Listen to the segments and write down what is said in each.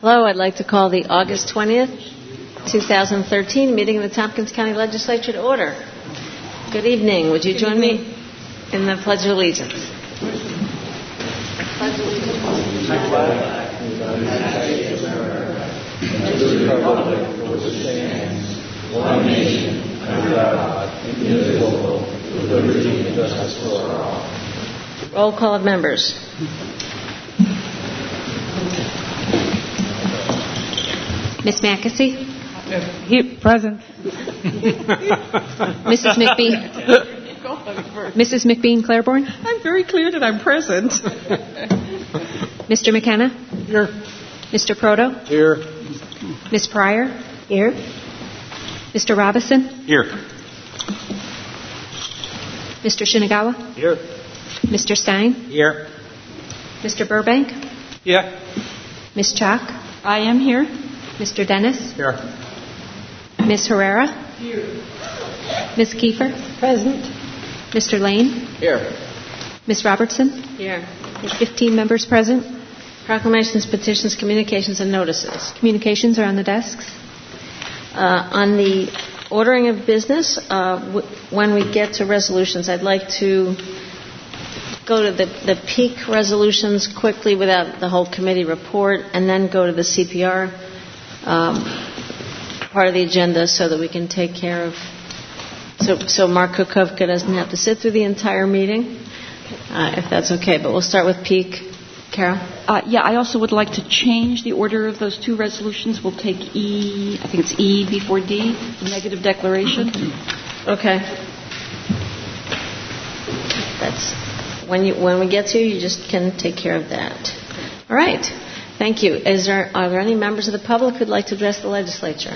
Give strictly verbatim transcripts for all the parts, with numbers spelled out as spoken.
Hello, I'd like to call the August twentieth, twenty thirteen meeting of the Tompkins County Legislature to order. Good evening. Would you join me in the Pledge of Allegiance? Pledge of Allegiance. I flag the United States of America and to the republic for which it stands, one nation, under God, indivisible, with liberty and justice for all. Roll call of members. Miss Mackesy? Here, present. Missus McBean? Missus McBean Claiborne? I'm very clear that I'm present. Mister McKenna? Here. Mister Proto? Here. Miss Pryor? Here. Mister Robison? Here. Mister Shinagawa? Here. Mister Stein? Here. Mister Burbank? Yeah. Miss Chalk? I am here. Mister Dennis? Here. Miss Herrera? Here. Miss Kiefer? Present. Mister Lane? Here. Miss Robertson? Here. fifteen members present. Proclamations, petitions, communications, and notices. Communications are on the desks. Uh, on the ordering of business, uh, w- when we get to resolutions, I'd like to go to the, the peak resolutions quickly without the whole committee report, and then go to the C P R um, part of the agenda so that we can take care of, so, so Mark Kukovka doesn't have to sit through the entire meeting, uh, if that's okay. But we'll start with peak. Carol? Uh, yeah, I also would like to change the order of those two resolutions. We'll take E, I think it's E before D, the negative declaration. Okay. That's when you when we get to you, you just can take care of that. All right. Thank you. Is there are there any members of the public who'd like to address the legislature?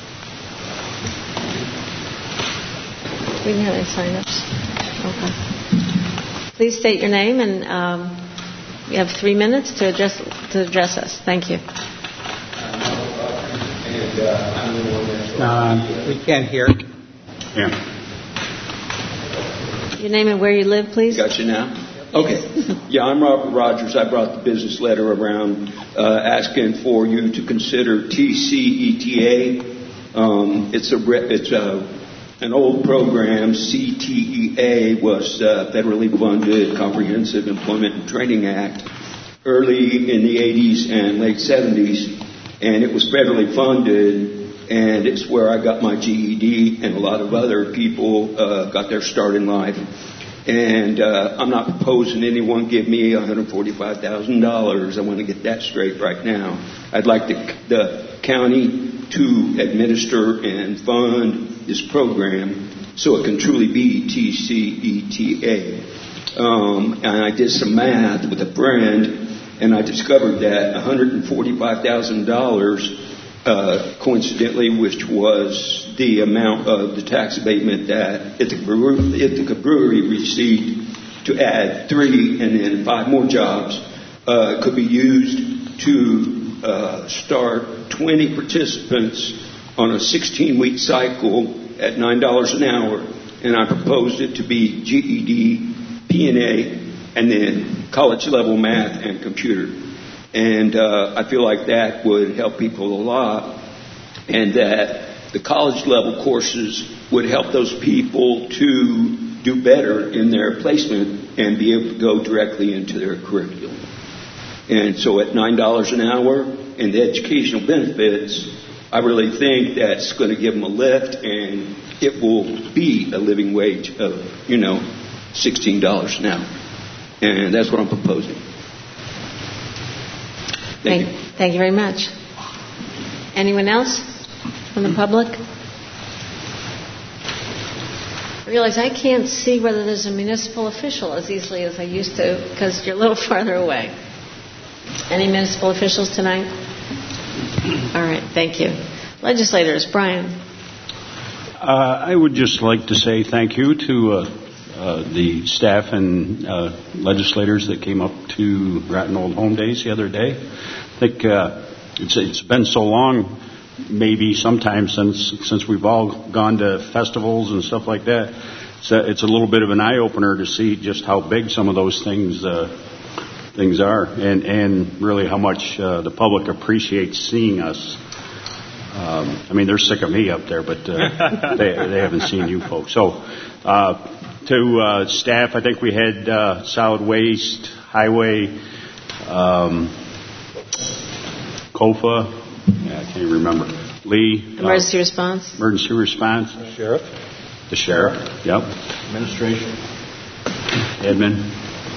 We didn't have any sign-ups. Okay. Please state your name, and um, you have three minutes to address to address us. Thank you. Uh, we can't hear. Yeah. Your name and where you live, please. Got you now? Okay. Yeah, I'm Robert Rogers. I brought the business letter around uh, asking for you to consider T C E T A. Um, it's a it's a an old program. C T E A was uh, federally funded Comprehensive Employment and Training Act early in the eighties and late seventies, and it was federally funded, and it's where I got my G E D, and a lot of other people uh, got their start in life. And uh, I'm not proposing anyone give me one hundred forty-five thousand dollars. I want to get that straight right now. I'd like the, the county to administer and fund this program so it can truly be T C E T A. Um, and I did some math with a friend, and I discovered that one hundred forty-five thousand dollars, uh, coincidentally, which was the amount of the tax abatement that Ithaca Brewery, Ithaca Brewery received to add three and then five more jobs, uh, could be used to uh, start twenty participants on a sixteen-week cycle at nine dollars an hour. And I proposed it to be G E D, P N A, and then college-level math and computer. And uh, I feel like that would help people a lot, and that the college-level courses would help those people to do better in their placement and be able to go directly into their curriculum. And so at nine dollars an hour and the educational benefits, I really think that's going to give them a lift, and it will be a living wage of, you know, sixteen dollars an hour. And that's what I'm proposing. Thank, Thank, you. thank you very much. Anyone else from the public? I realize I can't see whether there's a municipal official as easily as I used to because you're a little farther away. Any municipal officials tonight? All right, thank you. Legislators, Brian. Uh, I would just like to say thank you to uh, uh, the staff and uh, legislators that came up to Groton Old Home Days the other day. I think uh, it's, it's been so long, maybe sometimes since since we've all gone to festivals and stuff like that. It's a, it's a little bit of an eye-opener to see just how big some of those things uh, things are, and, and really how much uh, the public appreciates seeing us. Um, I mean, they're sick of me up there, but uh, they, they haven't seen you folks. So, uh, to uh, staff, I think we had uh, solid waste, highway, um, C O F A, yeah, I can't even remember, Lee. Emergency uh, response. Emergency response. Sheriff. The sheriff, yep. Administration. Admin.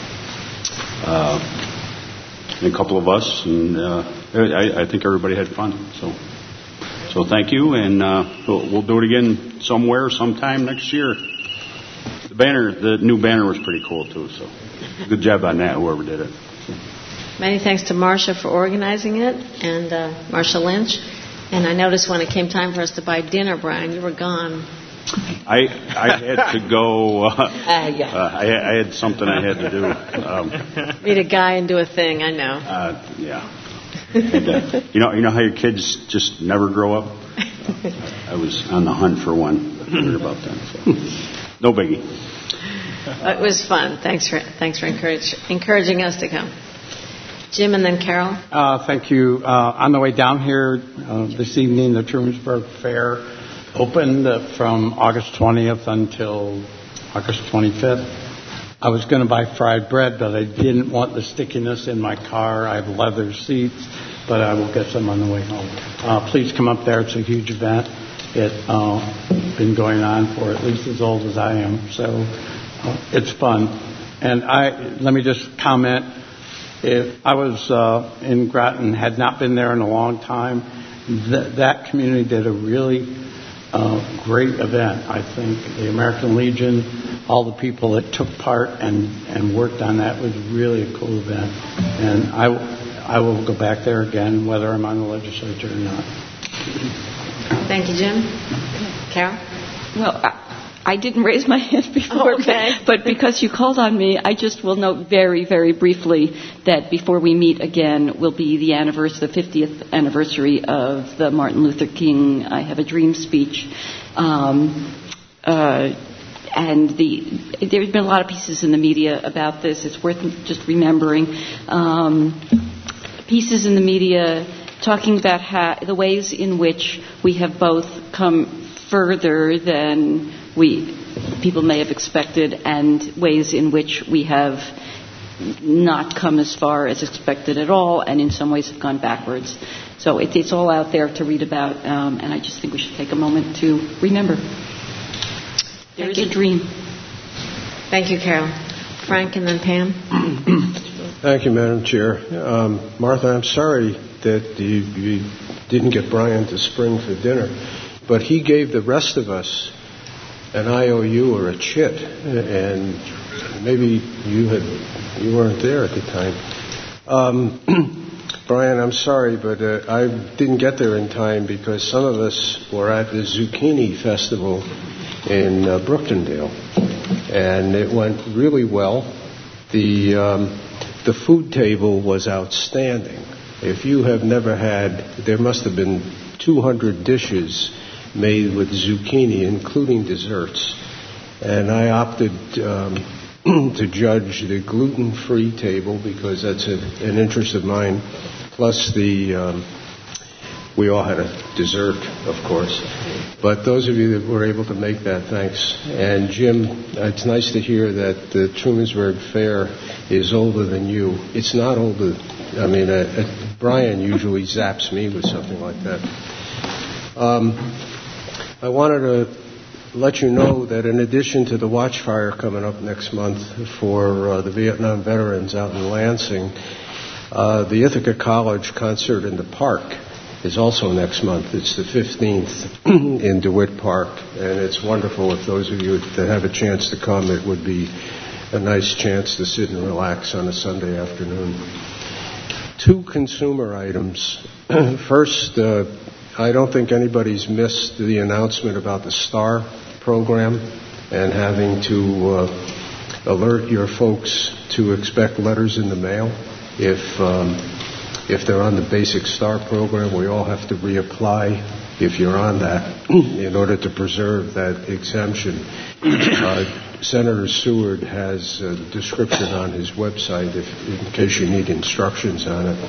Uh, and a couple of us, and uh, I, I think everybody had fun. So, so thank you, and uh, we'll, we'll do it again somewhere, sometime next year. The banner, the new banner was pretty cool too. So, good job on that, whoever did it. So. Many thanks to Marcia for organizing it, and uh, Marcia Lynch. And I noticed when it came time for us to buy dinner, Brian, you were gone. I I had to go. Uh, uh, yeah. uh, I, I had something I had to do. Um, Meet a guy and do a thing. I know. Uh, yeah. And, uh, you know, you know how your kids just never grow up. Uh, I was on the hunt for one. I heard about that. So. No biggie. It was fun. Thanks for thanks for encourage, encouraging us to come. Jim and then Carol. Uh, thank you. Uh, on the way down here uh, this evening, the Trumansburg Fair opened uh, from August twentieth until August twenty-fifth. I was going to buy fried bread, but I didn't want the stickiness in my car. I have leather seats, but I will get some on the way home. Uh, please come up there. It's a huge event. It's uh, been going on for at least as old as I am, so uh, it's fun. And I let me just comment. If I was uh, in Groton, had not been there in a long time, th- that community did a really uh, great event. I think the American Legion, all the people that took part and, and worked on that was really a cool event. And I, I will go back there again, whether I'm on the legislature or not. Thank you, Jim. Carol? Well, I, I didn't raise my hand before, Oh, okay. but, but because you called on me, I just will note very, very briefly that before we meet again will be the anniversary, the fiftieth anniversary of the Martin Luther King I Have a Dream speech. Um, uh, and the there's been a lot of pieces in the media about this. It's worth just remembering. Um, pieces in the media talking about how, the ways in which we have both come further than we people may have expected, and ways in which we have not come as far as expected at all, and in some ways have gone backwards. So it, it's all out there to read about, um, and I just think we should take a moment to remember. There Thank is you. a dream. Thank you, Carol. Frank and then Pam. Thank you, Madam Chair. Um, Martha, I'm sorry that you, you didn't get Brian to spring for dinner, but he gave the rest of us an I O U or a chit, and maybe you had you weren't there at the time. Um, Brian, I'm sorry, but uh, I didn't get there in time because some of us were at the Zucchini Festival in uh, Brooktondale, and it went really well. The um, the food table was outstanding. If you have never had, there must have been two hundred dishes made with zucchini, including desserts. And I opted um, to judge the gluten-free table because that's a, an interest of mine. Plus the, um, we all had a dessert, of course. But those of you that were able to make that, thanks. And Jim, it's nice to hear that the Trumansburg Fair is older than you. It's not older. I mean, uh, uh, Brian usually zaps me with something like that. Um, I wanted to let you know that in addition to the Watchfire coming up next month for uh, the Vietnam veterans out in Lansing, uh, the Ithaca College Concert in the Park is also next month. It's the fifteenth in DeWitt Park, and it's wonderful. If those of you that have a chance to come, it would be a nice chance to sit and relax on a Sunday afternoon. Two consumer items. First, uh, I don't think anybody's missed the announcement about the STAR program and having to uh, alert your folks to expect letters in the mail. If um, if they're on the basic STAR program, we all have to reapply if you're on that in order to preserve that exemption. Uh, Senator Seward has a description on his website if, in case you need instructions on it.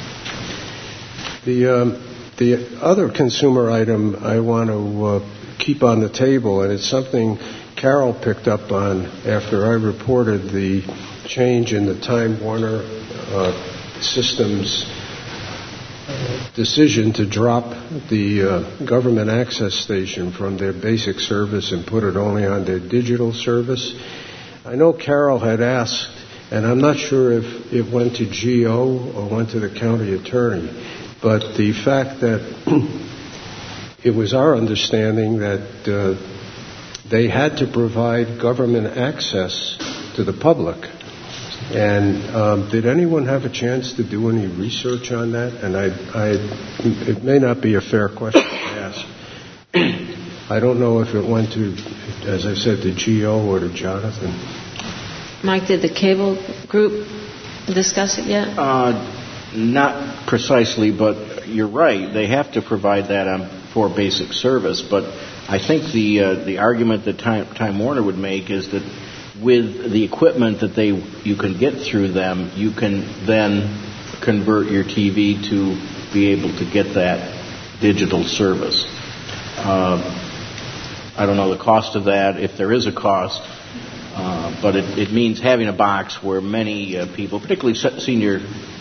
The, um, the other consumer item I want to uh, keep on the table, and it's something Carol picked up on after I reported the change in the Time Warner uh, Systems decision to drop the uh, government access station from their basic service and put it only on their digital service. I know Carol had asked, and I'm not sure if it went to G O or went to the county attorney, but the fact that it was our understanding that uh, they had to provide government access to the public. And um, did anyone have a chance to do any research on that? And I, I, it may not be a fair question to ask. I don't know if it went to, as I said, to G O or to Jonathan. Mike, did the cable group discuss it yet? Uh, not precisely, but you're right. They have to provide that on, for basic service. But I think the uh, the argument that Time, Time Warner would make is that with the equipment that they you can get through them, you can then convert your T V to be able to get that digital service. Uh, I don't know the cost of that, if there is a cost, uh, but it, it means having a box where many uh, people, particularly senior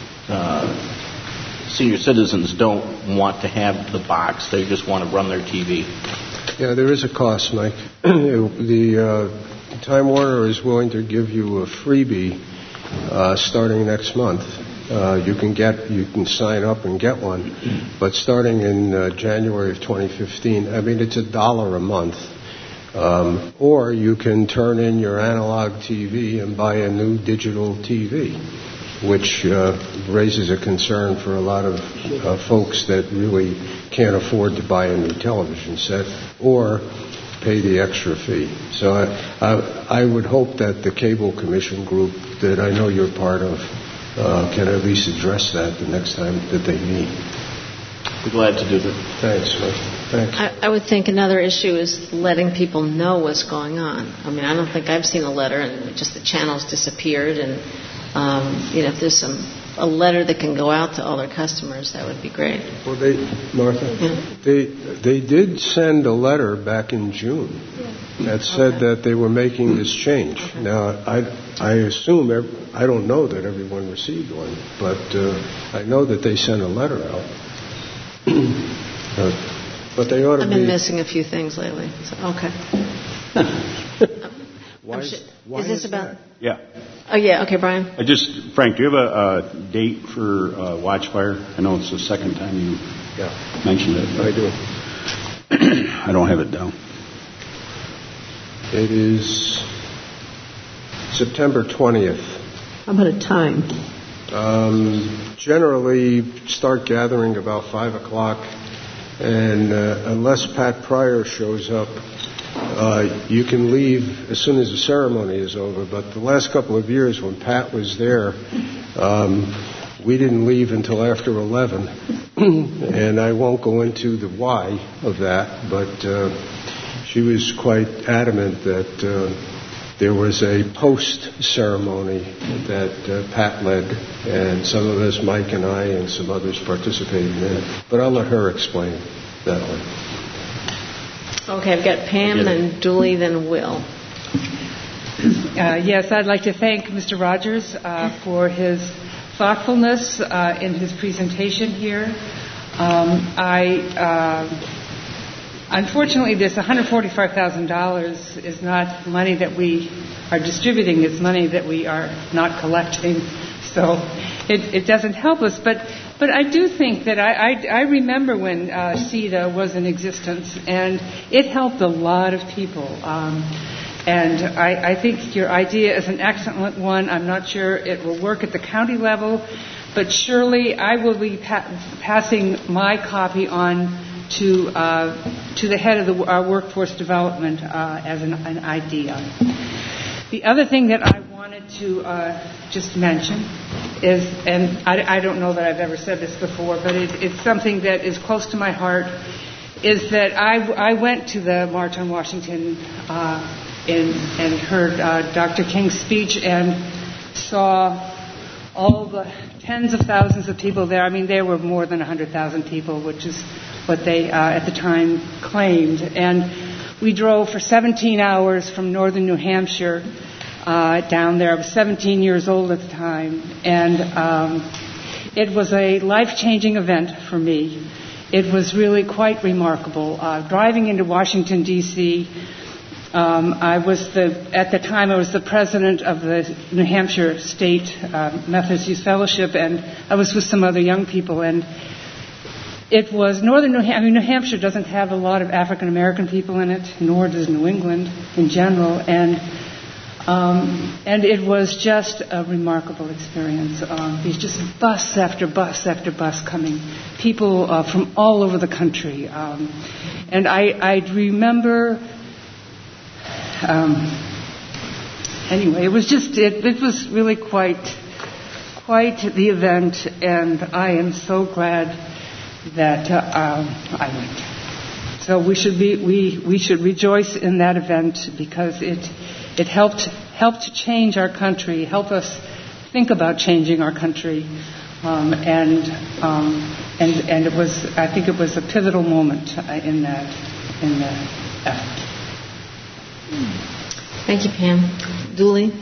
uh, senior citizens, don't want to have the box. They just want to run their T V. Yeah, there is a cost, Mike. the uh, Time Warner is willing to give you a freebie uh, starting next month. Uh, you can get, you can sign up and get one, but starting in uh, January of twenty fifteen, I mean, it's a dollar a month. Um, or you can turn in your analog T V and buy a new digital T V, which uh, raises a concern for a lot of uh, folks that really can't afford to buy a new television set or pay the extra fee. So I, I, I would hope that the Cable Commission group that I know you're part of uh, can at least address that the next time that they meet. Be glad to do that. Thanks, Mike. Thanks. I, I would think another issue is letting people know what's going on. I mean, I don't think I've seen a letter and just the channels disappeared. And, um, you know, if there's some a letter that can go out to all their customers, that would be great. Well, they, Martha, yeah. they they did send a letter back in June yeah. that said okay. that they were making this change. Okay. Now, I I assume every, I don't know that everyone received one, but uh, I know that they sent a letter out. uh, but they ought to I've been be missing a few things lately. So, okay. Why is, sh- why is this is about? That? Yeah. Oh yeah. Okay, Brian. I just, Frank, do you have a, a date for uh, Watchfire? I know it's the second time you yeah. mentioned it. I do. I don't have it down. It is September twentieth. How about a time? Um, generally, start gathering about five o'clock, and uh, unless Pat Pryor shows up, uh, you can leave as soon as the ceremony is over. But the last couple of years, when Pat was there, um, we didn't leave until after eleven, and I won't go into the why of that, but uh, she was quite adamant that uh, there was a post-ceremony that uh, Pat led, and some of us, Mike and I, and some others participated in it. But I'll let her explain that one. Okay, I've got Pam, then Julie, then Will. Uh, yes, I'd like to thank Mister Rogers uh, for his thoughtfulness uh, in his presentation here. Um, I, uh, unfortunately, this one hundred forty-five thousand dollars is not money that we are distributing. It's money that we are not collecting. So it, it doesn't help us. But but I do think that I, I, I remember when uh, C E D A was in existence, and it helped a lot of people. Um, And I, I think your idea is an excellent one. I'm not sure it will work at the county level, but surely I will be pa- passing my copy on to uh, to the head of the, our workforce development uh, as an, an idea. The other thing that I wanted to uh, just mention is, and I, I don't know that I've ever said this before, but it, it's something that is close to my heart, is that I, I went to the March on Washington uh and, and heard uh, Doctor King's speech and saw all the tens of thousands of people there. I mean, there were more than one hundred thousand people, which is what they uh, at the time claimed. And we drove for seventeen hours from northern New Hampshire uh, down there. I was seventeen years old at the time. And um, it was a life-changing event for me. It was really quite remarkable. Uh, driving into Washington, D C, Um, I was the, at the time, I was the president of the New Hampshire State uh, Methodist Youth Fellowship, and I was with some other young people. And it was northern New Hampshire. I mean, New Hampshire doesn't have a lot of African American people in it, nor does New England in general. And um, and it was just a remarkable experience. Um, there's just bus after bus after bus coming, people uh, from all over the country. Um, and I, I remember. Um, anyway, it was just, it, it was really quite, quite the event, and I am so glad that uh, um, I went. So we should be, we, we should rejoice in that event because it, it helped, helped change our country, help us think about changing our country, um, and, um, and, and it was, I think it was a pivotal moment in that, in that effort. Thank you, Pam. Dooley?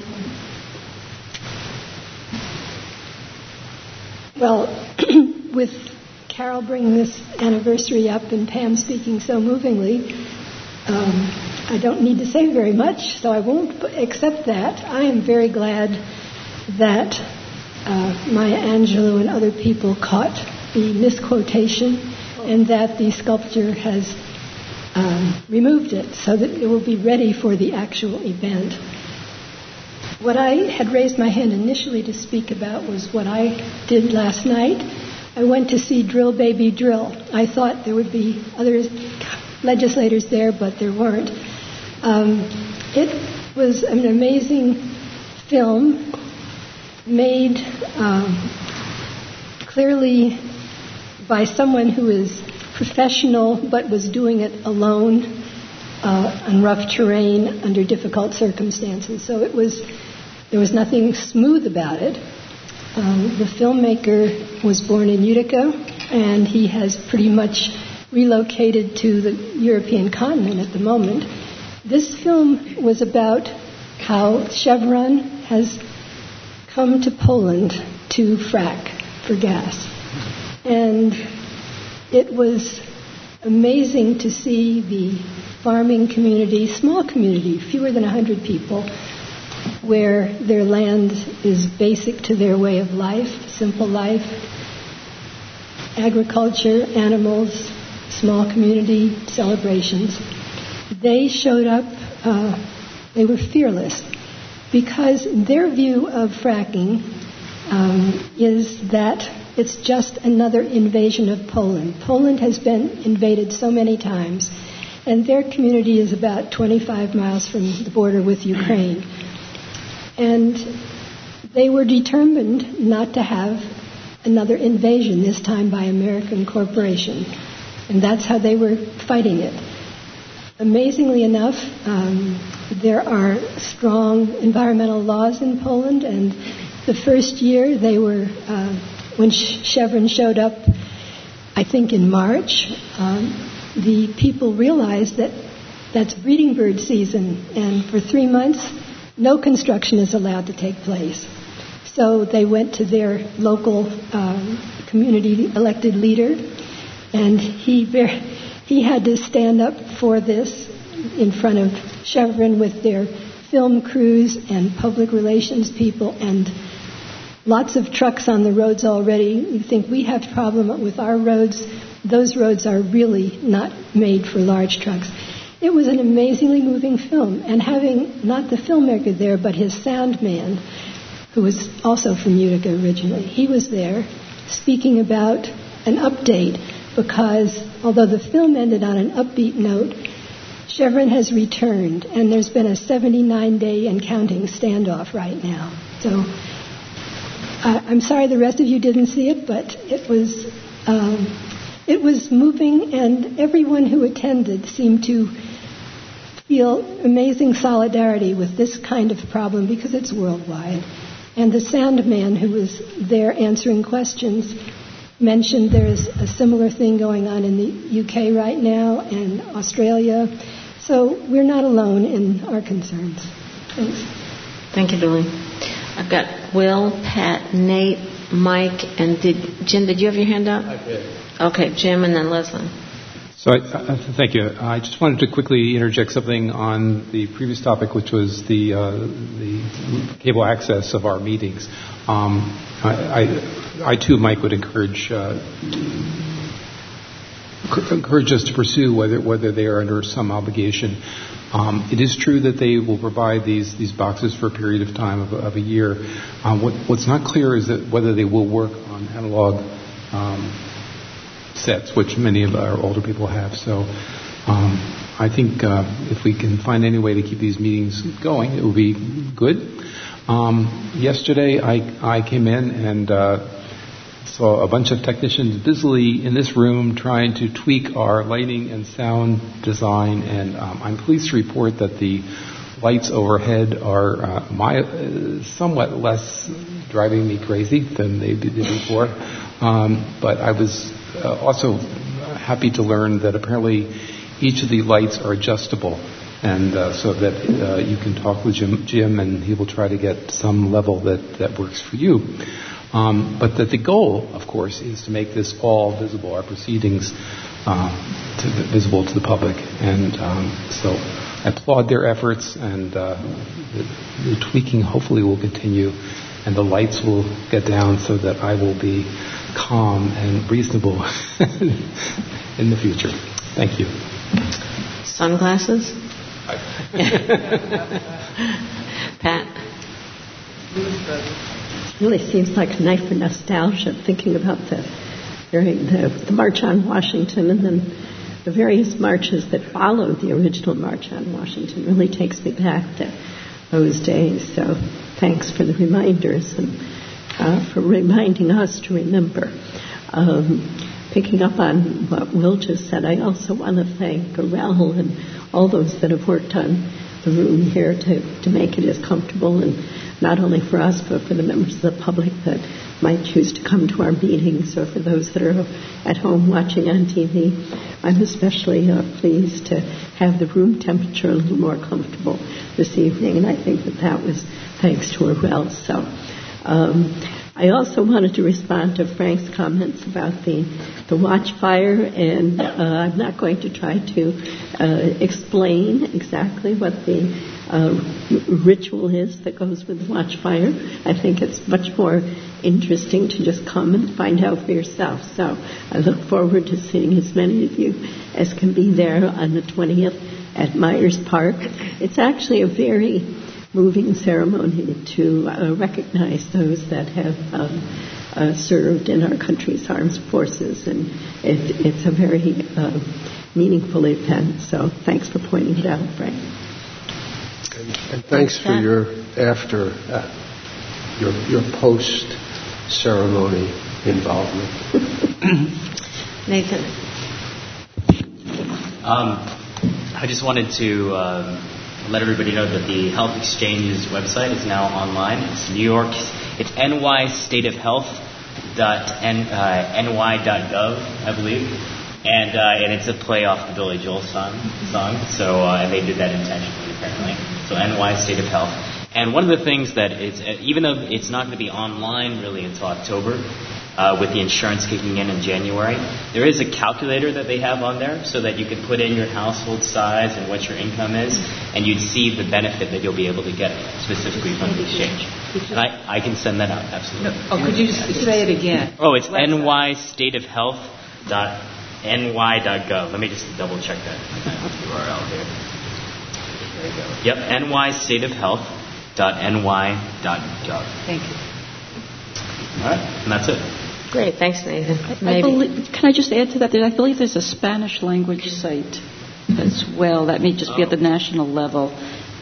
Well, with Carol bringing this anniversary up and Pam speaking so movingly, um, I don't need to say very much, so I won't accept that. I am very glad that uh, Maya Angelou and other people caught the misquotation and that the sculpture has Um, removed it so that it will be ready for the actual event. What I had raised my hand initially to speak about was what I did last night. I went to see Drill Baby Drill. I thought there would be other legislators there, but there weren't. Um, it was an amazing film made um, clearly by someone who is professional, but was doing it alone uh, on rough terrain under difficult circumstances. So it was there was nothing smooth about it. Um, the filmmaker was born in Utica, and he has pretty much relocated to the European continent at the moment. This film was about how Chevron has come to Poland to frack for gas. And it was amazing to see the farming community, small community, fewer than one hundred people, where their land is basic to their way of life, simple life, agriculture, animals, small community celebrations. They showed up, uh, they were fearless, because their view of fracking um, is that it's just another invasion of Poland. Poland has been invaded so many times, and their community is about twenty-five miles from the border with Ukraine. And they were determined not to have another invasion, this time by American corporation. And that's how they were fighting it. Amazingly enough, um, there are strong environmental laws in Poland, and the first year they were... Uh, When Chevron showed up, I think in March, um, the people realized that that's breeding bird season, and for three months, no construction is allowed to take place. So they went to their local um, community elected leader, and he very, he had to stand up for this in front of Chevron with their film crews and public relations people and lots of trucks on the roads already. You think we have a problem with our roads. Those roads are really not made for large trucks. It was an amazingly moving film. And having not the filmmaker there, but his sound man, who was also from Utica originally, he was there speaking about an update because although the film ended on an upbeat note, Chevron has returned, and there's been a seventy-nine day and counting standoff right now. So Uh, I'm sorry the rest of you didn't see it, but it was um, it was moving, and everyone who attended seemed to feel amazing solidarity with this kind of problem because it's worldwide. And the sound man who was there answering questions mentioned there's a similar thing going on in the U K right now and Australia. So we're not alone in our concerns. Thanks. Thank you, Julie. I've got Will, Pat, Nate, Mike, and did Jim, did you have your hand up? I did. Okay, Jim and then Leslie. So, I, uh, thank you. I just wanted to quickly interject something on the previous topic, which was the uh, the cable access of our meetings. Um, I, I, I too, Mike, would encourage uh, encourage us to pursue whether whether they are under some obligation. Um, it is true that they will provide these these boxes for a period of time of, of a year. Um, what, what's not clear is that whether they will work on analog Um, sets, which many of our older people have. So um, I think uh, if we can find any way to keep these meetings going, it will be good. Um, yesterday I, I came in and uh, saw a bunch of technicians busily in this room trying to tweak our lighting and sound design, and um, I'm pleased to report that the lights overhead are uh, my, uh, somewhat less driving me crazy than they did before. Um, but I was uh, also happy to learn that apparently each of the lights are adjustable, and uh, so that uh, you can talk with Jim, Jim, and he will try to get some level that, that works for you. Um, but that the goal, of course, is to make this all visible, our proceedings uh, to the, visible to the public. And um, so I applaud their efforts, and uh, the, the tweaking hopefully will continue, and the lights will get down so that I will be calm and reasonable in the future. Thank you. Sunglasses? Pat? It really seems like a night for nostalgia, thinking about the, during the, the March on Washington and then the various marches that followed the original March on Washington. Really takes me back to those days. So thanks for the reminders and uh, for reminding us to remember. Um, picking up on what Will just said, I also want to thank Gorell and all those that have worked on the room here to, to make it as comfortable, and not only for us but for the members of the public that might choose to come to our meetings, or for those that are at home watching on T V. I'm especially uh, pleased to have the room temperature a little more comfortable this evening, and I think that that was thanks to Gorell. So um, I also wanted to respond to Frank's comments about the, the watchfire, and uh, I'm not going to try to uh, explain exactly what the uh, ritual is that goes with the watchfire. I think it's much more interesting to just come and find out for yourself. So I look forward to seeing as many of you as can be there on the twentieth at Myers Park. It's actually a very moving ceremony to uh, recognize those that have um, uh, served in our country's armed forces, and it, it's a very uh, meaningful event. So thanks for pointing it out, Frank. And, and thanks for your after, uh, your your post ceremony involvement. Nathan. Um, I just wanted to. Um, let everybody know that the Health Exchange's website is now online. It's New York, it's N Y state of health dot N Y dot gov, I believe. And uh, and it's a play off the Billy Joel song. song. So uh, and they did that intentionally, apparently. So N Y State of Health. And one of the things that it's, even though it's not going to be online really until October, Uh, with the insurance kicking in in January, there is a calculator that they have on there so that you can put in your household size and what your income is, and you'd see the benefit that you'll be able to get specifically from the exchange. And I, I can send that out, absolutely. No, oh, could you just say it again? Oh, it's N Y state of health dot N Y dot gov. Let me just double check that U R L here. There we go. Yep, N Y state of health dot N Y dot gov. Thank you. All right, and that's it. Great, thanks, Nathan. I believe, can I just add to that? I believe there's a Spanish language site as well. That may just be at the national level.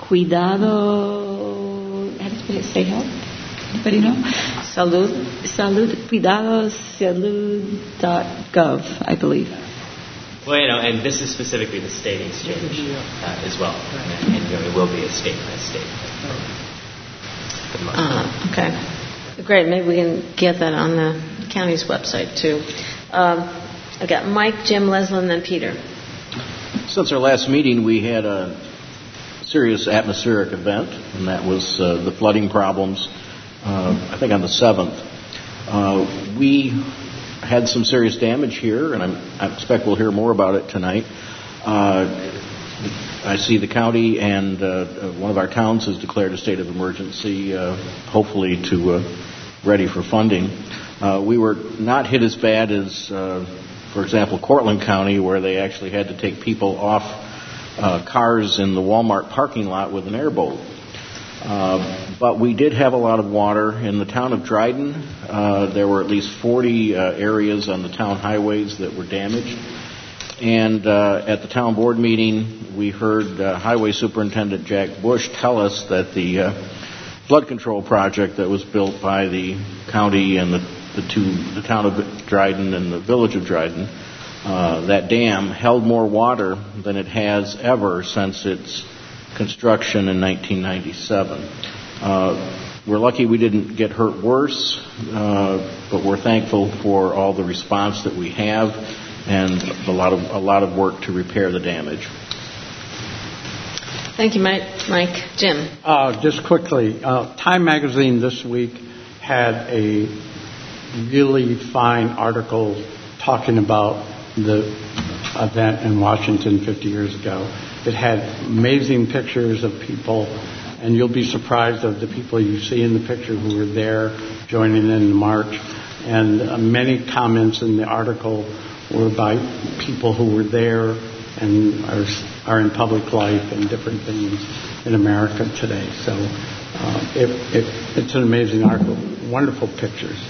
Cuidado. How does it say help? Anybody know? Salud. Salud. Cuidado. Salud. Dot gov, I believe. Well, you know, and this is specifically the state exchange uh, as well, and, and you know, it will be a state by state. Uh, okay, great. Maybe we can get that on the county's website too. Um, I got Mike, Jim, Leslie, and then Peter. Since our last meeting, we had a serious atmospheric event, and that was uh, the flooding problems. Uh, I think on the seventh, uh, we had some serious damage here, and I'm, I expect we'll hear more about it tonight. Uh, I see the county and uh, one of our towns has declared a state of emergency, uh, hopefully to uh, ready for funding. Uh, we were not hit as bad as, uh, for example, Cortland County, where they actually had to take people off uh, cars in the Walmart parking lot with an airboat. Uh, but we did have a lot of water in the town of Dryden. Uh, there were at least forty uh, areas on the town highways that were damaged. And uh, at the town board meeting, we heard uh, Highway Superintendent Jack Bush tell us that the uh, flood control project that was built by the county and the, the two, the town of Dryden and the village of Dryden, uh, that dam held more water than it has ever since its construction in nineteen ninety-seven. Uh, we're lucky we didn't get hurt worse, uh, but we're thankful for all the response that we have and a lot of a lot of work to repair the damage. Thank you, Mike. Mike, Jim. Uh, just quickly, uh, Time Magazine this week had a really fine article talking about the event in Washington fifty years ago. It had amazing pictures of people, and you'll be surprised of the people you see in the picture who were there joining in the march. And uh, many comments in the article were by people who were there and are, are in public life and different things in America today. So uh, it, it, it's an amazing article. Wonderful pictures.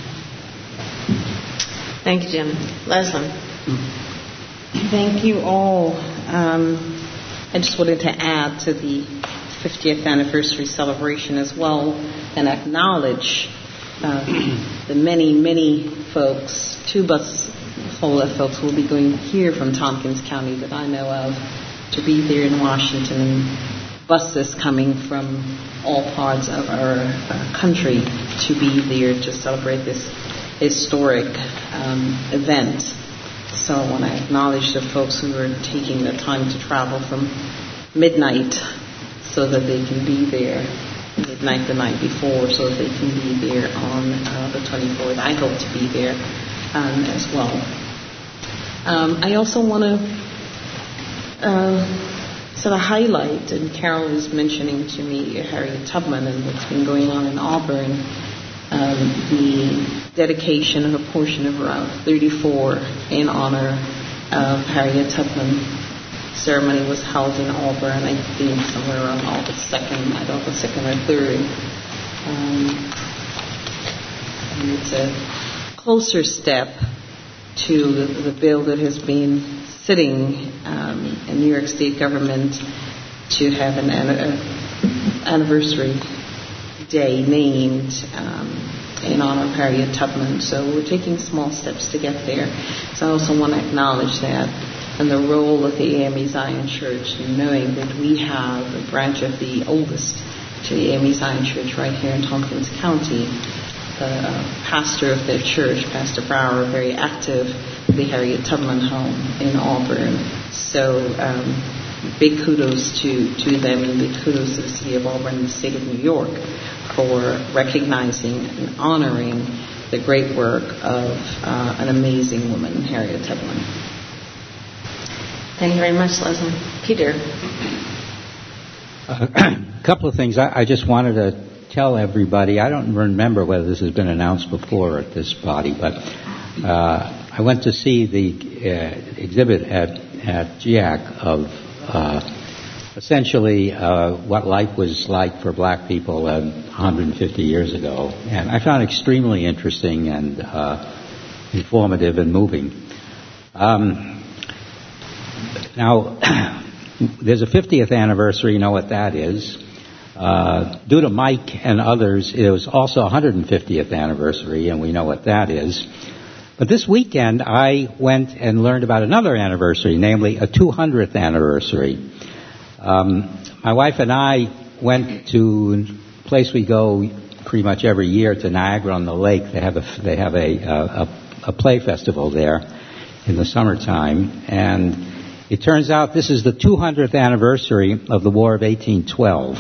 Thank you, Jim. Leslie. Thank you all. Um, I just wanted to add to the fiftieth anniversary celebration as well and acknowledge uh, the many, many folks, two bus full of folks who will be going here from Tompkins County that I know of to be there in Washington, and buses coming from all parts of our uh, country to be there to celebrate this historic um, event. So I want to acknowledge the folks who are taking the time to travel from midnight so that they can be there, midnight the night before, so that they can be there on uh, the twenty-fourth. I hope to be there um, as well. Um, I also want to uh, sort of highlight, and Carol was mentioning to me Harriet Tubman and what's been going on in Auburn. Um, the dedication of a portion of Route thirty-four in honor of Harriet Tubman. Ceremony was held in Auburn, I think somewhere around August second, I don't know, second or third. Um, and it's a closer step to the, the bill that has been sitting um, in New York State government to have an, an anniversary day named um, in honor of Harriet Tubman. So we're taking small steps to get there. So I also want to acknowledge that and the role of the A M E Zion Church, knowing that we have a branch of the oldest to the A M E Zion Church right here in Tompkins County. The uh, pastor of their church, Pastor Brower, very active at the Harriet Tubman home in Auburn. So um, big kudos to, to them, and big kudos to the city of Auburn and the state of New York for recognizing and honoring the great work of uh, an amazing woman, Harriet Tubman. Thank you very much, Leslie. Peter. A couple of things. I, I just wanted to tell everybody, I don't remember whether this has been announced before at this body, but uh, I went to see the uh, exhibit at, at G A C of uh, essentially uh, what life was like for black people uh, one hundred fifty years ago. And I found it extremely interesting and uh, informative and moving. Um, now, there's a fiftieth anniversary, you know what that is. Uh, due to Mike and others, it was also one hundred fiftieth anniversary, and we know what that is. But this weekend, I went and learned about another anniversary, namely a two hundredth anniversary. Um, my wife and I went to a place we go pretty much every year, to Niagara-on-the-Lake. They have a they have a, a a play festival there in the summertime, and it turns out this is the two hundredth anniversary of the War of eighteen twelve.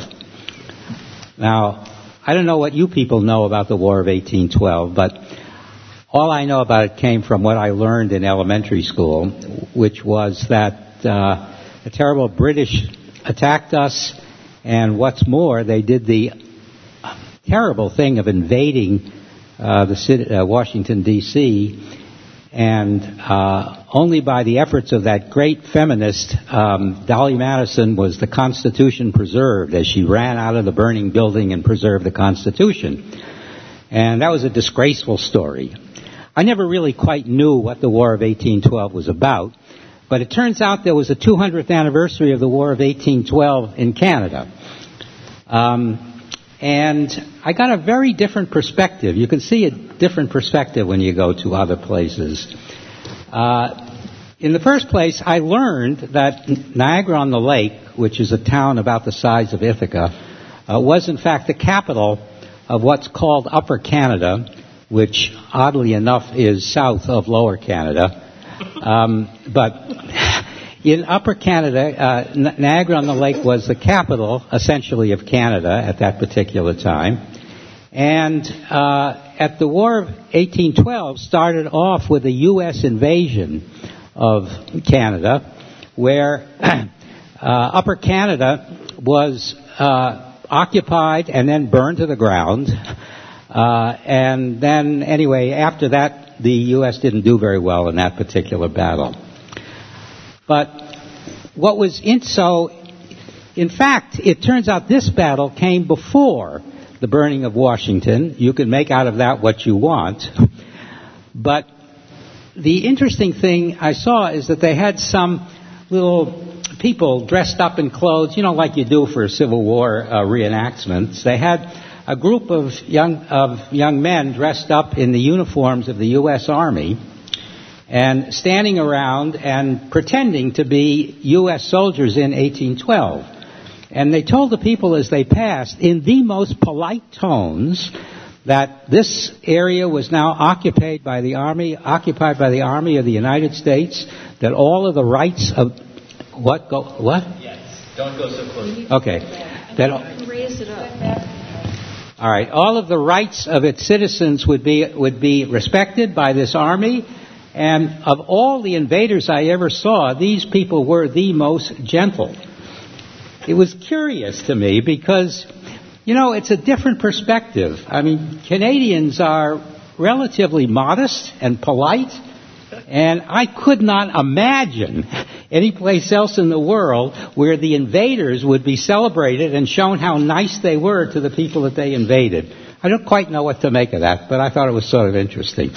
Now, I don't know what you people know about the War of eighteen twelve, but all I know about it came from what I learned in elementary school, which was that uh, a terrible British attacked us, and what's more, they did the terrible thing of invading uh, the city, uh, Washington, D C, and uh, only by the efforts of that great feminist, um, Dolly Madison, was the Constitution preserved, as she ran out of the burning building and preserved the Constitution. And that was a disgraceful story. I never really quite knew what the War of eighteen twelve was about, but it turns out there was a two hundredth anniversary of the War of eighteen twelve in Canada. Um, and I got a very different perspective. You can see a different perspective when you go to other places. Uh, in the first place, I learned that Niagara-on-the-Lake, which is a town about the size of Ithaca, uh, was in fact the capital of what's called Upper Canada, which oddly enough is south of Lower Canada. Um, but in Upper Canada, uh, Niagara-on-the-Lake was the capital, essentially, of Canada at that particular time. And uh, at the War of eighteen twelve started off with a U S invasion of Canada, where uh, Upper Canada was uh, occupied and then burned to the ground. Uh, and then, anyway, after that, the U S didn't do very well in that particular battle. But what was in so, in fact, it turns out this battle came before the burning of Washington. You can make out of that what you want. But the interesting thing I saw is that they had some little people dressed up in clothes, you know, like you do for Civil War uh, reenactments. They had a group of young of young men dressed up in the uniforms of the U S Army and standing around and pretending to be U S soldiers in eighteen twelve. And they told the people as they passed, in the most polite tones, that this area was now occupied by the Army, occupied by the Army of the United States, that all of the rights of what go what? Yes. Don't go so close. Okay. That raise it up. All right. All of the rights of its citizens would be would be respected by this army, and of all the invaders I ever saw, these people were the most gentle. It was curious to me because, you know, it's a different perspective. I mean, Canadians are relatively modest and polite, and I could not imagine any place else in the world where the invaders would be celebrated and shown how nice they were to the people that they invaded. I don't quite know what to make of that, but I thought it was sort of interesting.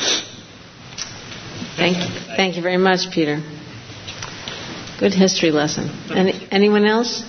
Thank you. Thank you very much, Peter. Good history lesson. Any, anyone else?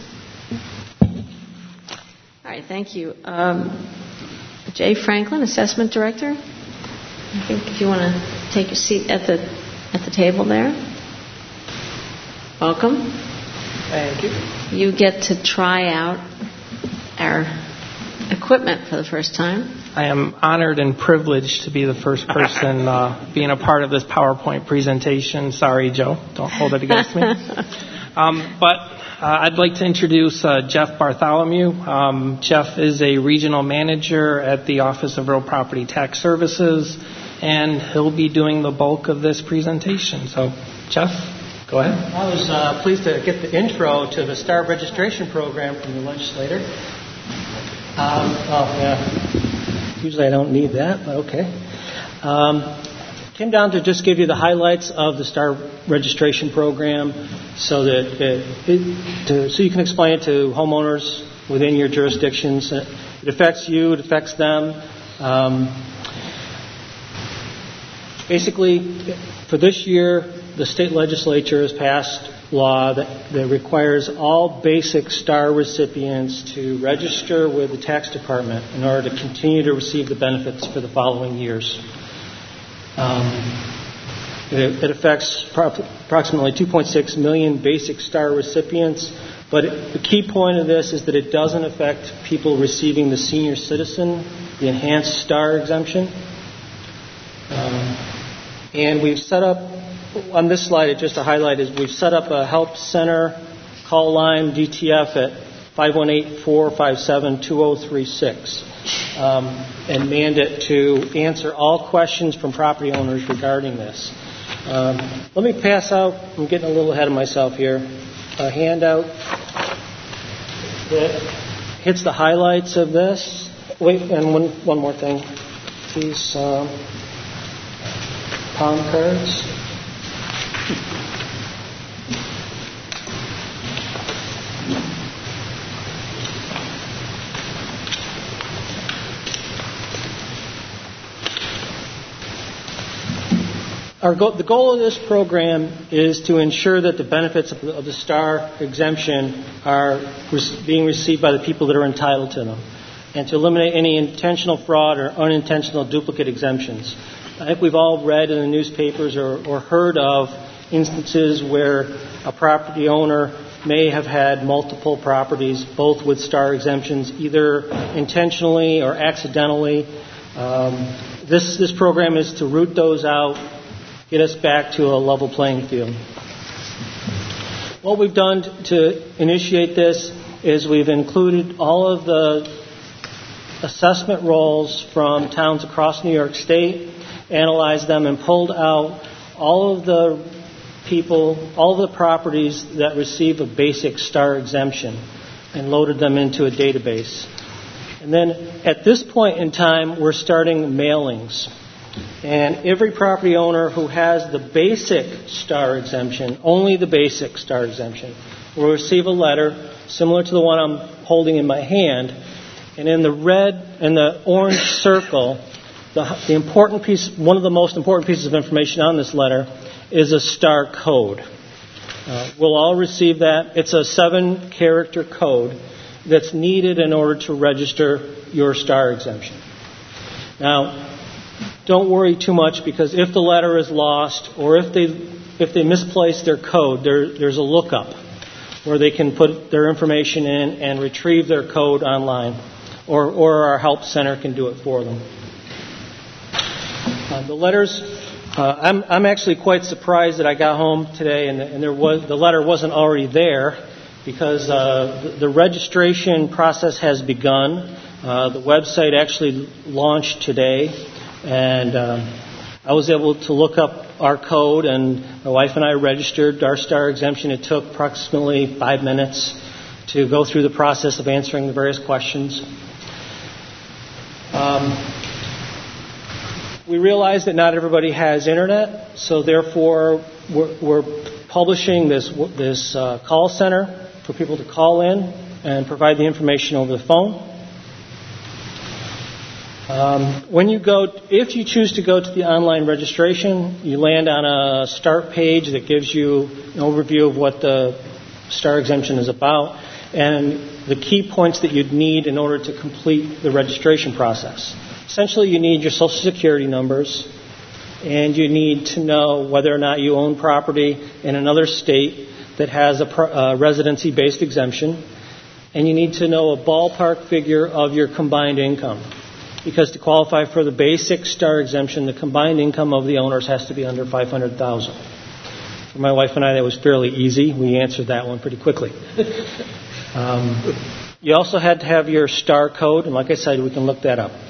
All right, thank you. Um, Jay Franklin, Assessment Director. I think if you want to take your seat at the at the table there. Welcome. Thank you. You get to try out our equipment for the first time. I am honored and privileged to be the first person uh, being a part of this PowerPoint presentation. Sorry, Joe. Don't hold it against me. Um, but uh, I'd like to introduce uh, Jeff Bartholomew. Um, Jeff is a regional manager at the Office of Real Property Tax Services, and he'll be doing the bulk of this presentation. So, Jeff, go ahead. I was uh, pleased to get the intro to the STAR registration program from the legislator. Um, oh, yeah. Usually I don't need that, but okay. Um, came down to just give you the highlights of the STAR registration program so that it, it, to, so you can explain it to homeowners within your jurisdictions. It affects you, it affects them. Um, basically, for this year, the state legislature has passed law that, that requires all basic STAR recipients to register with the tax department in order to continue to receive the benefits for the following years. Um, It, it affects pro- approximately two point six million basic star recipients, but it, the key point of this is that it doesn't affect people receiving the senior citizen, the enhanced star exemption. Um, and we've set up, on this slide, just to highlight, is we've set up a help center call line D T F at five one eight, four five seven, two zero three six. Um, and manned it to answer all questions from property owners regarding this. Um, let me pass out, I'm getting a little ahead of myself here, a handout that hits the highlights of this. Wait, and one, one more thing. These um, palm cards. Our go- the goal of this program is to ensure that the benefits of the, of the STAR exemption are re- being received by the people that are entitled to them, and to eliminate any intentional fraud or unintentional duplicate exemptions. I think we've all read in the newspapers or, or heard of instances where a property owner may have had multiple properties, both with STAR exemptions, either intentionally or accidentally. Um, this, this program is to root those out, get us back to a level playing field. What we've done to initiate this is we've included all of the assessment rolls from towns across New York State, analyzed them, and pulled out all of the people, all of the properties that receive a basic STAR exemption and loaded them into a database. And then at this point in time, we're starting mailings. And every property owner who has the basic STAR exemption, only the basic STAR exemption, will receive a letter similar to the one I'm holding in my hand. And in the red and the orange circle, the, the important piece, one of the most important pieces of information on this letter is a STAR code. Uh, we'll all receive that. It's a seven-character code that's needed in order to register your STAR exemption. Now, don't worry too much, because if the letter is lost or if they if they misplace their code, there, there's a lookup where they can put their information in and retrieve their code online, or, or our help center can do it for them. Uh, the letters, uh, I'm, I'm actually quite surprised that I got home today and, and there was the letter wasn't already there, because uh, the, the registration process has begun. Uh, the website actually launched today. And um, I was able to look up our code, and my wife and I registered our STAR exemption. It took approximately five minutes to go through the process of answering the various questions. Um, we realize that not everybody has internet, so therefore we're, we're publishing this this uh, call center for people to call in and provide the information over the phone. Um, when you go, if you choose to go to the online registration, you land on a start page that gives you an overview of what the STAR exemption is about and the key points that you'd need in order to complete the registration process. Essentially, you need your Social Security numbers, and you need to know whether or not you own property in another state that has a pro- uh, residency-based exemption, and you need to know a ballpark figure of your combined income. Because to qualify for the basic STAR exemption, the combined income of the owners has to be under five hundred thousand dollars. For my wife and I, that was fairly easy. We answered that one pretty quickly. um, you also had to have your STAR code, and like I said, we can look that up.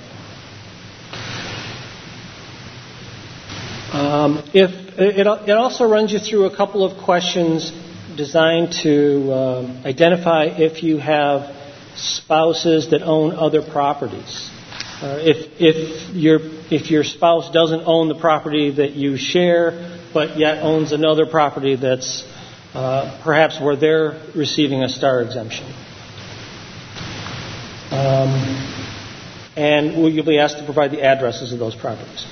Um, if it, it also runs you through a couple of questions designed to um, identify if you have spouses that own other properties. Uh, if if your if your spouse doesn't own the property that you share, but yet owns another property that's uh, perhaps where they're receiving a STAR exemption, um, and you'll be asked to provide the addresses of those properties.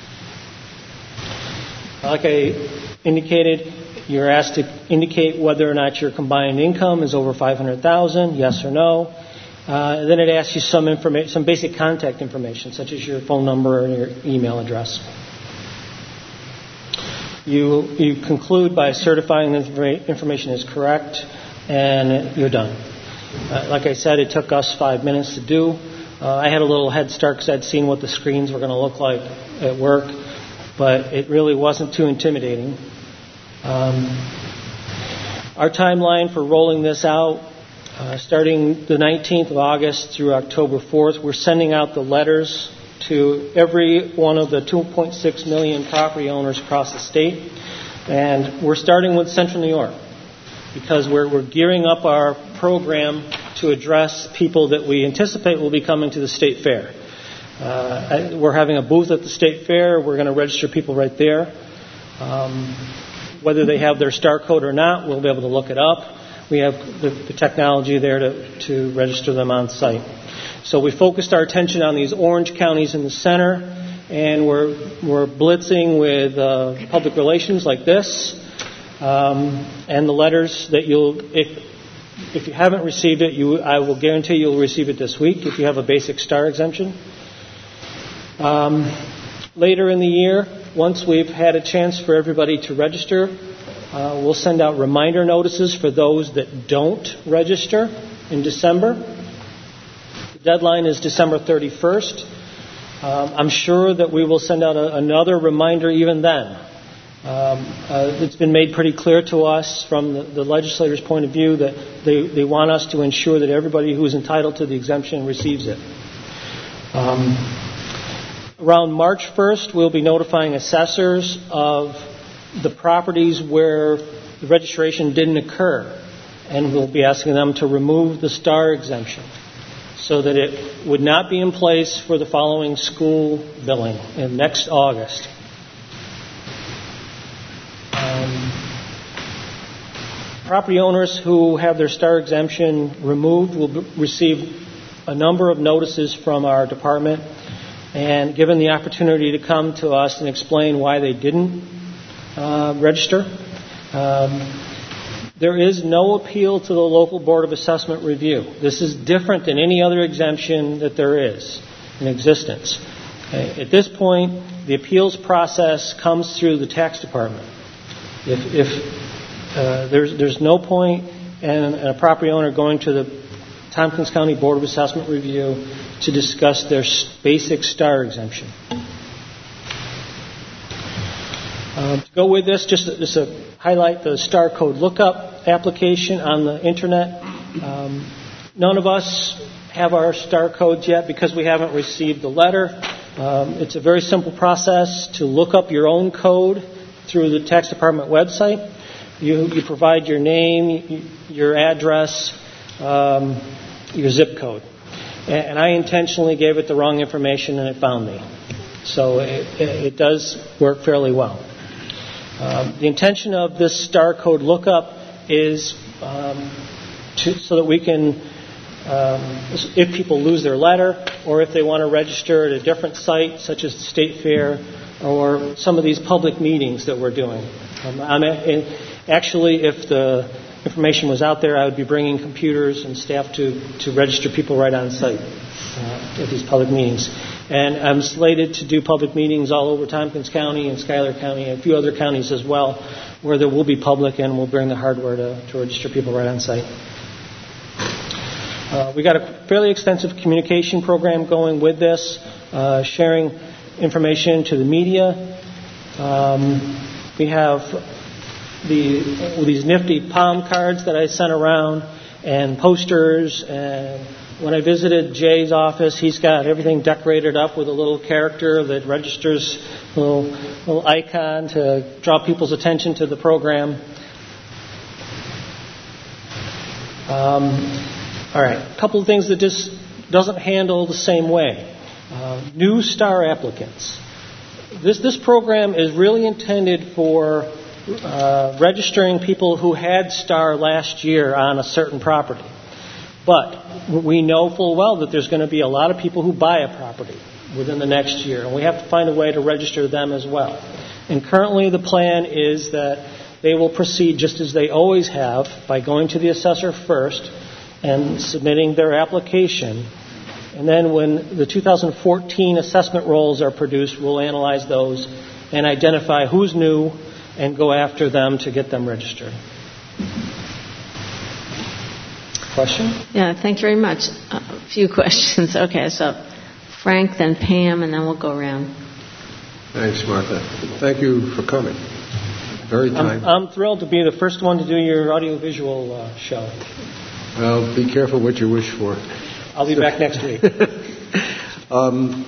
Like I indicated, you're asked to indicate whether or not your combined income is over five hundred thousand dollars, yes or no. Uh, then it asks you some information, some basic contact information, such as your phone number and your email address. you you conclude by certifying the information is correct, and you're done. Uh, like I said, it took us five minutes to do. Uh, I had a little head start because I'd seen what the screens were going to look like at work, but it really wasn't too intimidating. Um, our timeline for rolling this out, uh, starting the nineteenth of August through October fourth, we're sending out the letters to every one of the two point six million property owners across the state. And we're starting with Central New York because we're, we're gearing up our program to address people that we anticipate will be coming to the state fair. Uh, we're having a booth at the state fair. We're going to register people right there. Um, whether they have their STAR code or not, we'll be able to look it up. We have the, the technology there to, to register them on site. So we focused our attention on these orange counties in the center, and we're we're blitzing with uh, public relations like this, um, and the letters that you'll if if you haven't received it, you I will guarantee you'll receive it this week if you have a basic STAR exemption. Um, later in the year, once we've had a chance for everybody to register, uh, we'll send out reminder notices for those that don't register in December. Deadline is December thirty-first. Um, I'm sure that we will send out a, another reminder even then. Um, uh, it's been made pretty clear to us from the, the legislators' point of view that they, they want us to ensure that everybody who is entitled to the exemption receives it. Um, around March first, we'll be notifying assessors of the properties where the registration didn't occur, and we'll be asking them to remove the STAR exemption, so that it would not be in place for the following school billing in next August. Um, property owners who have their STAR exemption removed will b- receive a number of notices from our department, and given the opportunity to come to us and explain why they didn't uh, register. Um, There is no appeal to the local Board of Assessment review. This is different than any other exemption that there is in existence. At this point, the appeals process comes through the tax department. If, if uh, there's there's no point in a property owner going to the Tompkins County Board of Assessment review to discuss their basic STAR exemption. Um, to go with this, just, just to highlight the STAR code lookup application on the internet. Um, none of us have our STAR codes yet because we haven't received the letter. Um, it's a very simple process to look up your own code through the tax department website. You, you provide your name, your address, um, your zip code. And I intentionally gave it the wrong information and it found me. So it, it does work fairly well. Um, the intention of this STAR code lookup is um, to, so that we can, um, if people lose their letter or if they want to register at a different site, such as the State Fair or some of these public meetings that we're doing. Um, I'm a, actually, if the information was out there, I would be bringing computers and staff to, to register people right on site uh, at these public meetings. And I'm slated to do public meetings all over Tompkins County and Schuyler County and a few other counties as well, where there will be public and we'll bring the hardware to, to register people right on site. Uh, we got a fairly extensive communication program going with this, uh, sharing information to the media. Um, we have the these nifty palm cards that I sent around and posters, and when I visited Jay's office, he's got everything decorated up with a little character that registers a little, little icon to draw people's attention to the program. Um, all right, a couple of things that just doesn't handle the same way. Uh, new STAR applicants. This this program is really intended for uh, registering people who had STAR last year on a certain property. But we know full well that there's going to be a lot of people who buy a property within the next year, and we have to find a way to register them as well. And currently the plan is that they will proceed just as they always have by going to the assessor first and submitting their application. And then when the two thousand fourteen assessment rolls are produced, we'll analyze those and identify who's new and go after them to get them registered. Question? Yeah, thank you very much. A few questions. Okay, so Frank, then Pam, and then we'll go around. Thanks, Martha. Thank you for coming. Very timely. I'm, I'm thrilled to be the first one to do your audiovisual uh, show. Well, be careful what you wish for. I'll be back next week. um,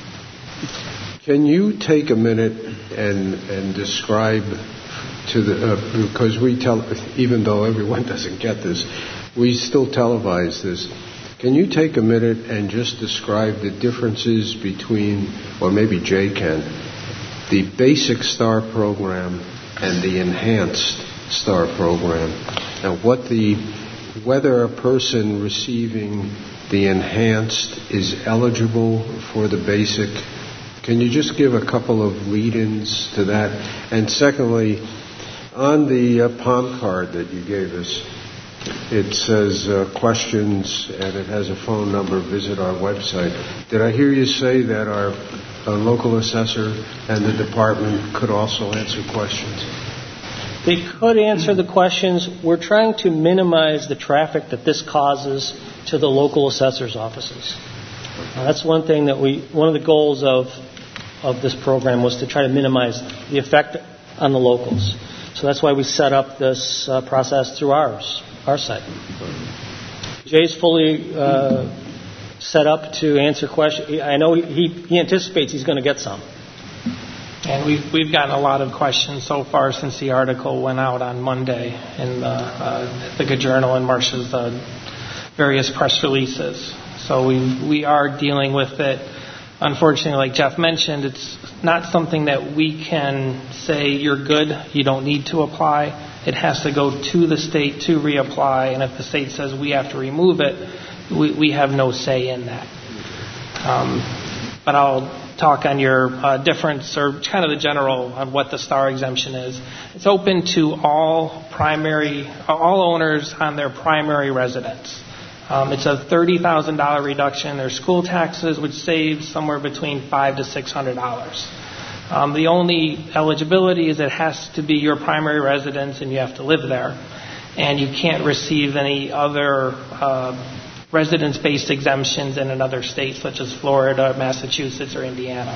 can you take a minute and and describe to the uh, because we tell, even though everyone doesn't get this, we still televise this. Can you take a minute and just describe the differences between, or maybe Jay can, the basic STAR program and the enhanced STAR program, and what the whether a person receiving the enhanced is eligible for the basic? Can you just give a couple of lead-ins to that? And secondly, on the uh, palm card that you gave us, it says uh, questions and it has a phone number, visit our website. Did I hear you say that our, our local assessor and the department could also answer questions? They could answer the questions. We're trying to minimize the traffic that this causes to the local assessor's offices. Uh, that's one thing that we, one of the goals of of this program was to try to minimize the effect on the locals. So that's why we set up this uh, process through ours, our site. Jay's fully uh, set up to answer questions. I know he, he anticipates he's going to get some. And we've, we've gotten a lot of questions so far since the article went out on Monday in the, uh, the Good Journal and Marcia's uh, various press releases. So we we are dealing with it. Unfortunately, like Jeff mentioned, it's not something that we can say you're good, you don't need to apply. It has to go to the state to reapply, and if the state says we have to remove it, we, we have no say in that. Um, but I'll talk on your uh, difference, or kind of the general on what the STAR exemption is. It's open to all primary, all owners on their primary residence. Um, it's a thirty thousand dollars reduction in their school taxes, which saves somewhere between five to six hundred dollars. Um, the only eligibility is it has to be your primary residence and you have to live there, and you can't receive any other uh, residence-based exemptions in another state, such as Florida, Massachusetts, or Indiana.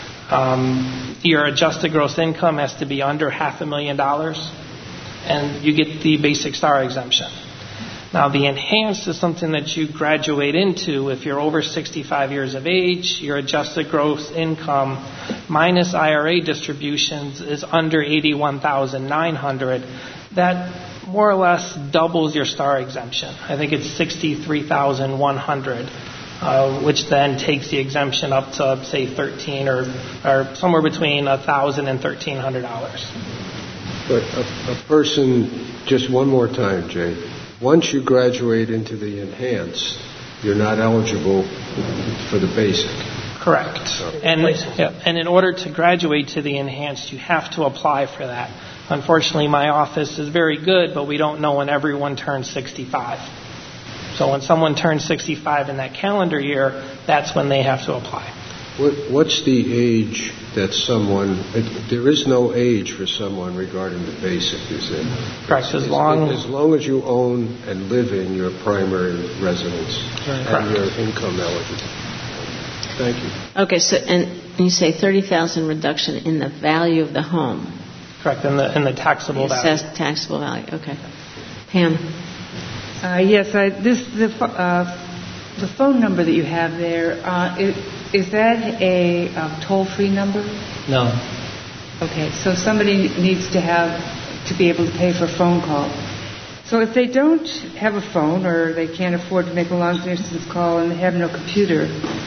Um, your adjusted gross income has to be under half a million dollars, and you get the basic STAR exemption. Now, the enhanced is something that you graduate into if you're over sixty-five years of age. Your adjusted gross income minus I R A distributions is under eighty-one thousand nine hundred dollars. That more or less doubles your STAR exemption. I think it's sixty-three thousand one hundred dollars, uh, which then takes the exemption up to, say, thirteen or, or somewhere between one thousand dollars and thirteen hundred dollars. But a, a person, just one more time, Jay. Once you graduate into the enhanced, you're not eligible for the basic. Correct. And, yeah, and in order to graduate to the enhanced, you have to apply for that. Unfortunately, my office is very good, but we don't know when everyone turns sixty-five. So when someone turns sixty-five in that calendar year, that's when they have to apply. What, what's the age that someone, it, there is no age for someone regarding the basic, is there? Correct. As long, as long as you own and live in your primary residence and correct. you're income eligible. Thank you. Okay, so and you say thirty thousand reduction in the value of the home. Correct, in the in the taxable the value. Assessed taxable value. Okay. Pam. Uh, yes, I, this the uh, the phone number that you have there. Uh, is, is that a um, toll-free number? No. Okay, so somebody needs to have to be able to pay for a phone call. So if they don't have a phone or they can't afford to make a long-distance call and they have no computer,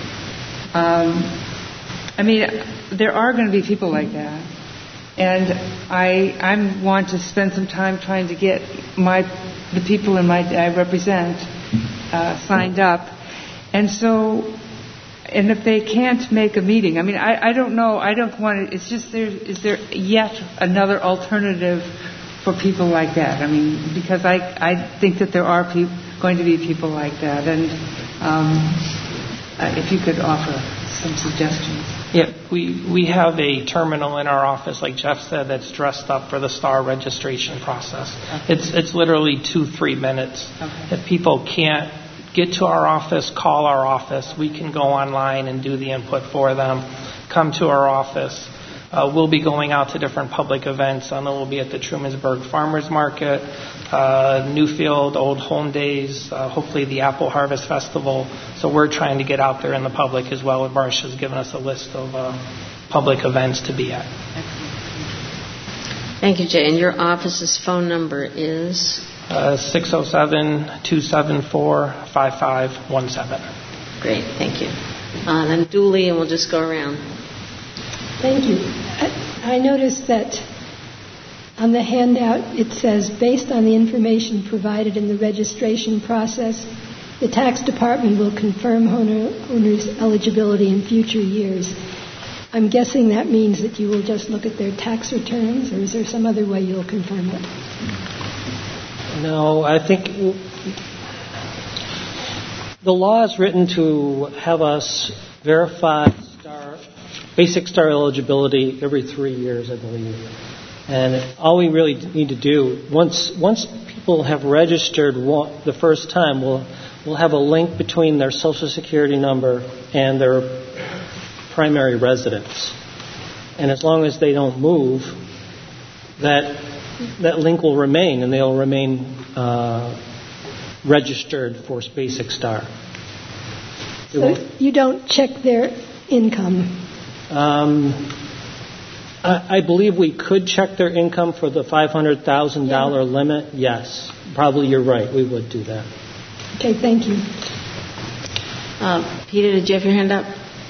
um, I mean, there are going to be people like that. And I I want to spend some time trying to get my the people in my I represent uh, signed up, and so and if they can't make a meeting, I mean I, I don't know I don't want to. It's just there is there yet another alternative for people like that? I mean because I I think that there are pe- going to be people like that, and um, uh, if you could offer some suggestions. Yeah, we, we have a terminal in our office, like Jeff said, that's dressed up for the STAR registration process. Okay. It's it's literally two, three minutes. Okay. If people can't get to our office, call our office. We can go online and do the input for them. Come to our office. Uh, we'll be going out to different public events. I know we'll be at the Trumansburg Farmers Market, uh, Newfield Old Home Days, uh, hopefully the Apple Harvest Festival. So we're trying to get out there in the public as well. And Marcia's given us a list of uh, public events to be at. Thank you, Jay. And your office's phone number is? Uh, six oh seven, two seven four, five five one seven. Great, thank you. Uh, then Dooley, and we'll just go around. Thank you. I, I noticed that on the handout it says, based on the information provided in the registration process, the tax department will confirm owner, owner's eligibility in future years. I'm guessing that means that you will just look at their tax returns, or is there some other way you'll confirm it? No, I think the law is written to have us verify STAR, basic STAR eligibility every three years, I believe. And all we really need to do, once once people have registered one, the first time, we'll, we'll have a link between their Social Security number and their primary residence. And as long as they don't move, that that link will remain, and they'll remain uh, registered for Basic STAR. It so will, you don't check their income? Um, I, I believe we could check their income for the five hundred thousand dollars yeah. limit. Yes, probably you're right. We would do that. Okay, thank you. Uh, Peter, did you have your hand up?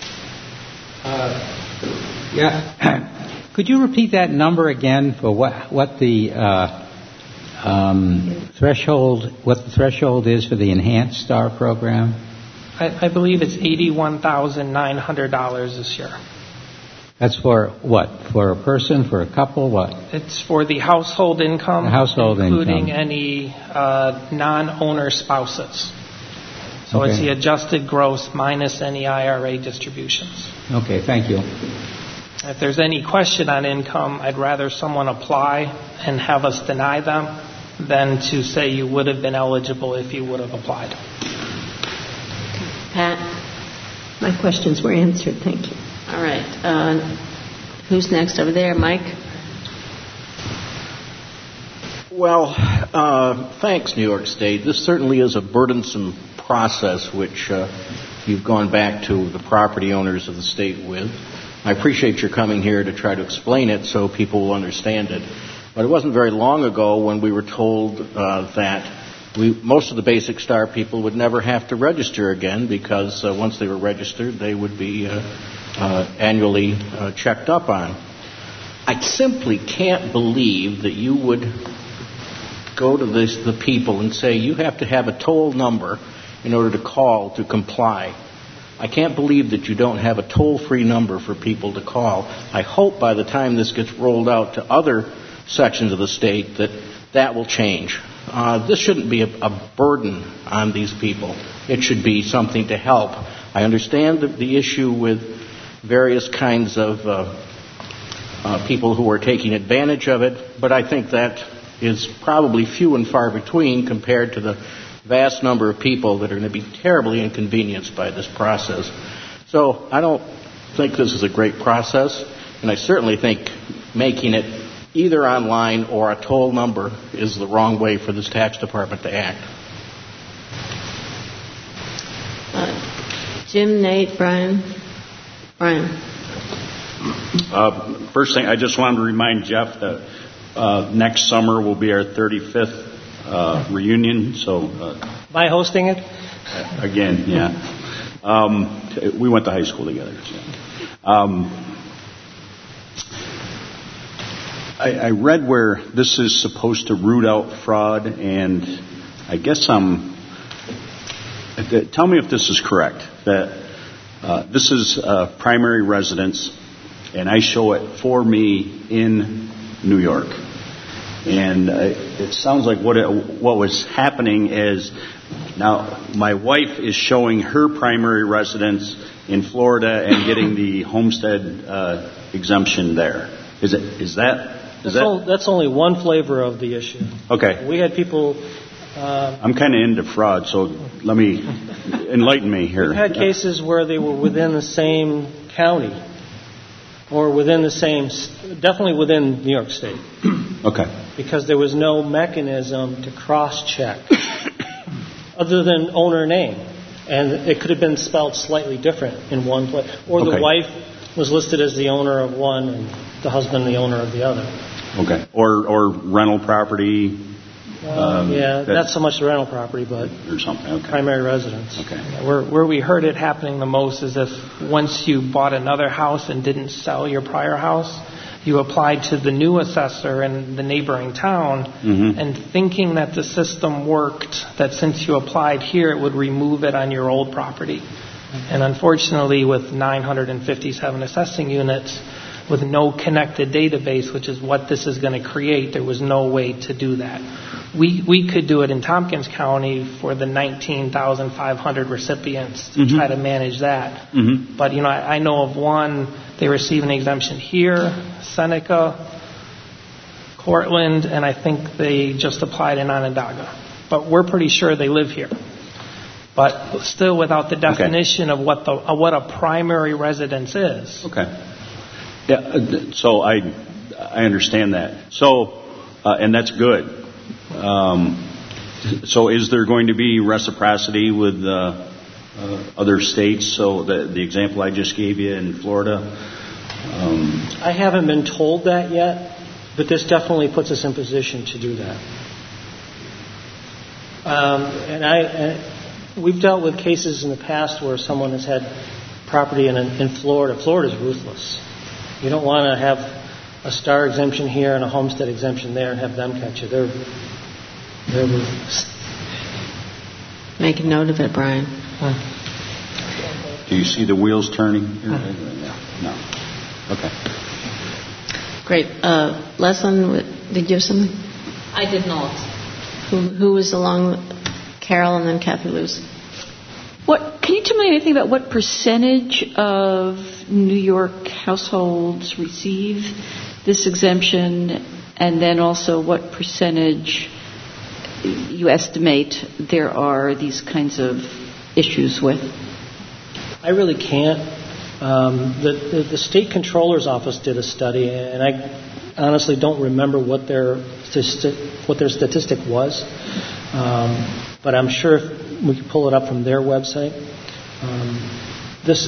Uh, yeah. Could you repeat that number again for what what the uh, um, threshold what the threshold is for the Enhanced STAR program? I, I believe it's eighty-one thousand nine hundred dollars this year. That's for what? For a person? For a couple? What? It's for the household income, the household including income. any uh, non-owner spouses. So okay. It's the adjusted gross minus any I R A distributions. Okay, thank you. If there's any question on income, I'd rather someone apply and have us deny them than to say you would have been eligible if you would have applied. Pat? My questions were answered. Thank you. All right. Uh, who's next over there? Mike? Well, uh, thanks, New York State. This certainly is a burdensome process which uh, you've gone back to the property owners of the state with. I appreciate your coming here to try to explain it so people will understand it. But it wasn't very long ago when we were told uh, that we, most of the Basic STAR people would never have to register again because uh, once they were registered, they would be uh, uh, annually uh, checked up on. I simply can't believe that you would go to this, the people and say you have to have a toll number in order to call to comply. I can't believe that you don't have a toll-free number for people to call. I hope by the time this gets rolled out to other sections of the state that that will change. Uh, this shouldn't be a, a burden on these people. It should be something to help. I understand the, the issue with various kinds of uh, uh, people who are taking advantage of it, but I think that is probably few and far between compared to the vast number of people that are going to be terribly inconvenienced by this process. So I don't think this is a great process, and I certainly think making it either online or a toll number is the wrong way for this tax department to act. Uh, Jim, Nate, Brian. Brian. Uh, first thing, I just wanted to remind Jeff that uh, next summer will be our thirty-fifth Uh, reunion, so uh, by hosting it again, yeah. Um, we went to high school together. So. Um, I, I read where this is supposed to root out fraud, and I guess I'm. Tell me if this is correct. That uh, this is a primary residence, and I show it for me in New York. And uh, it sounds like what it, what was happening is now my wife is showing her primary residence in Florida and getting the homestead uh, exemption there. Is it? Is that? Is that's, that? all, that's only one flavor of the issue. Okay. We had people. Uh, I'm kind of into fraud, so let me enlighten me here. We've had cases where they were within the same county, or within the same, definitely within New York State. Okay. Because there was no mechanism to cross-check other than owner name. And it could have been spelled slightly different in one place. Or the Okay. wife was listed as the owner of one and the husband the owner of the other. Okay. Or or rental property. Um, yeah, not so much the rental property, but or something. Okay. Primary residence. Okay. Where, where we heard it happening the most is if once you bought another house and didn't sell your prior house, you applied to the new assessor in the neighboring town, mm-hmm. and thinking that the system worked, that since you applied here, it would remove it on your old property. And unfortunately, with nine hundred fifty-seven assessing units, with no connected database, which is what this is going to create, there was no way to do that. We we could do it in Tompkins County for the nineteen thousand five hundred recipients to mm-hmm. try to manage that. Mm-hmm. But, you know, I, I know of one, they receive an exemption here, Seneca, Cortland, and I think they just applied in Onondaga. But we're pretty sure they live here. But still without the definition okay. of what the of what a primary residence is. Okay. Yeah, so I I understand that. So, uh, and that's good. Um, so is there going to be reciprocity with uh, uh, other states? So the, the example I just gave you in Florida? Um, I haven't been told that yet, but this definitely puts us in position to do that. Um, and I, and we've dealt with cases in the past where someone has had property in, in Florida. Florida's ruthless. You don't want to have a star exemption here and a homestead exemption there and have them catch you. They're, they're ruthless. Make a note of it, Brian. Huh. Do you see the wheels turning? Huh. No. Okay. Great. Uh, Leslyn, did you have something? I did not. Who, who was along? Carol and then Kathy Luz. What, can you tell me anything about what percentage of New York households receive this exemption, and then also what percentage you estimate there are these kinds of issues with? I really can't. Um, the, the, the state controller's office did a study, and I honestly don't remember what their what their statistic was. Um, but I'm sure if we could pull it up from their website. Um, this,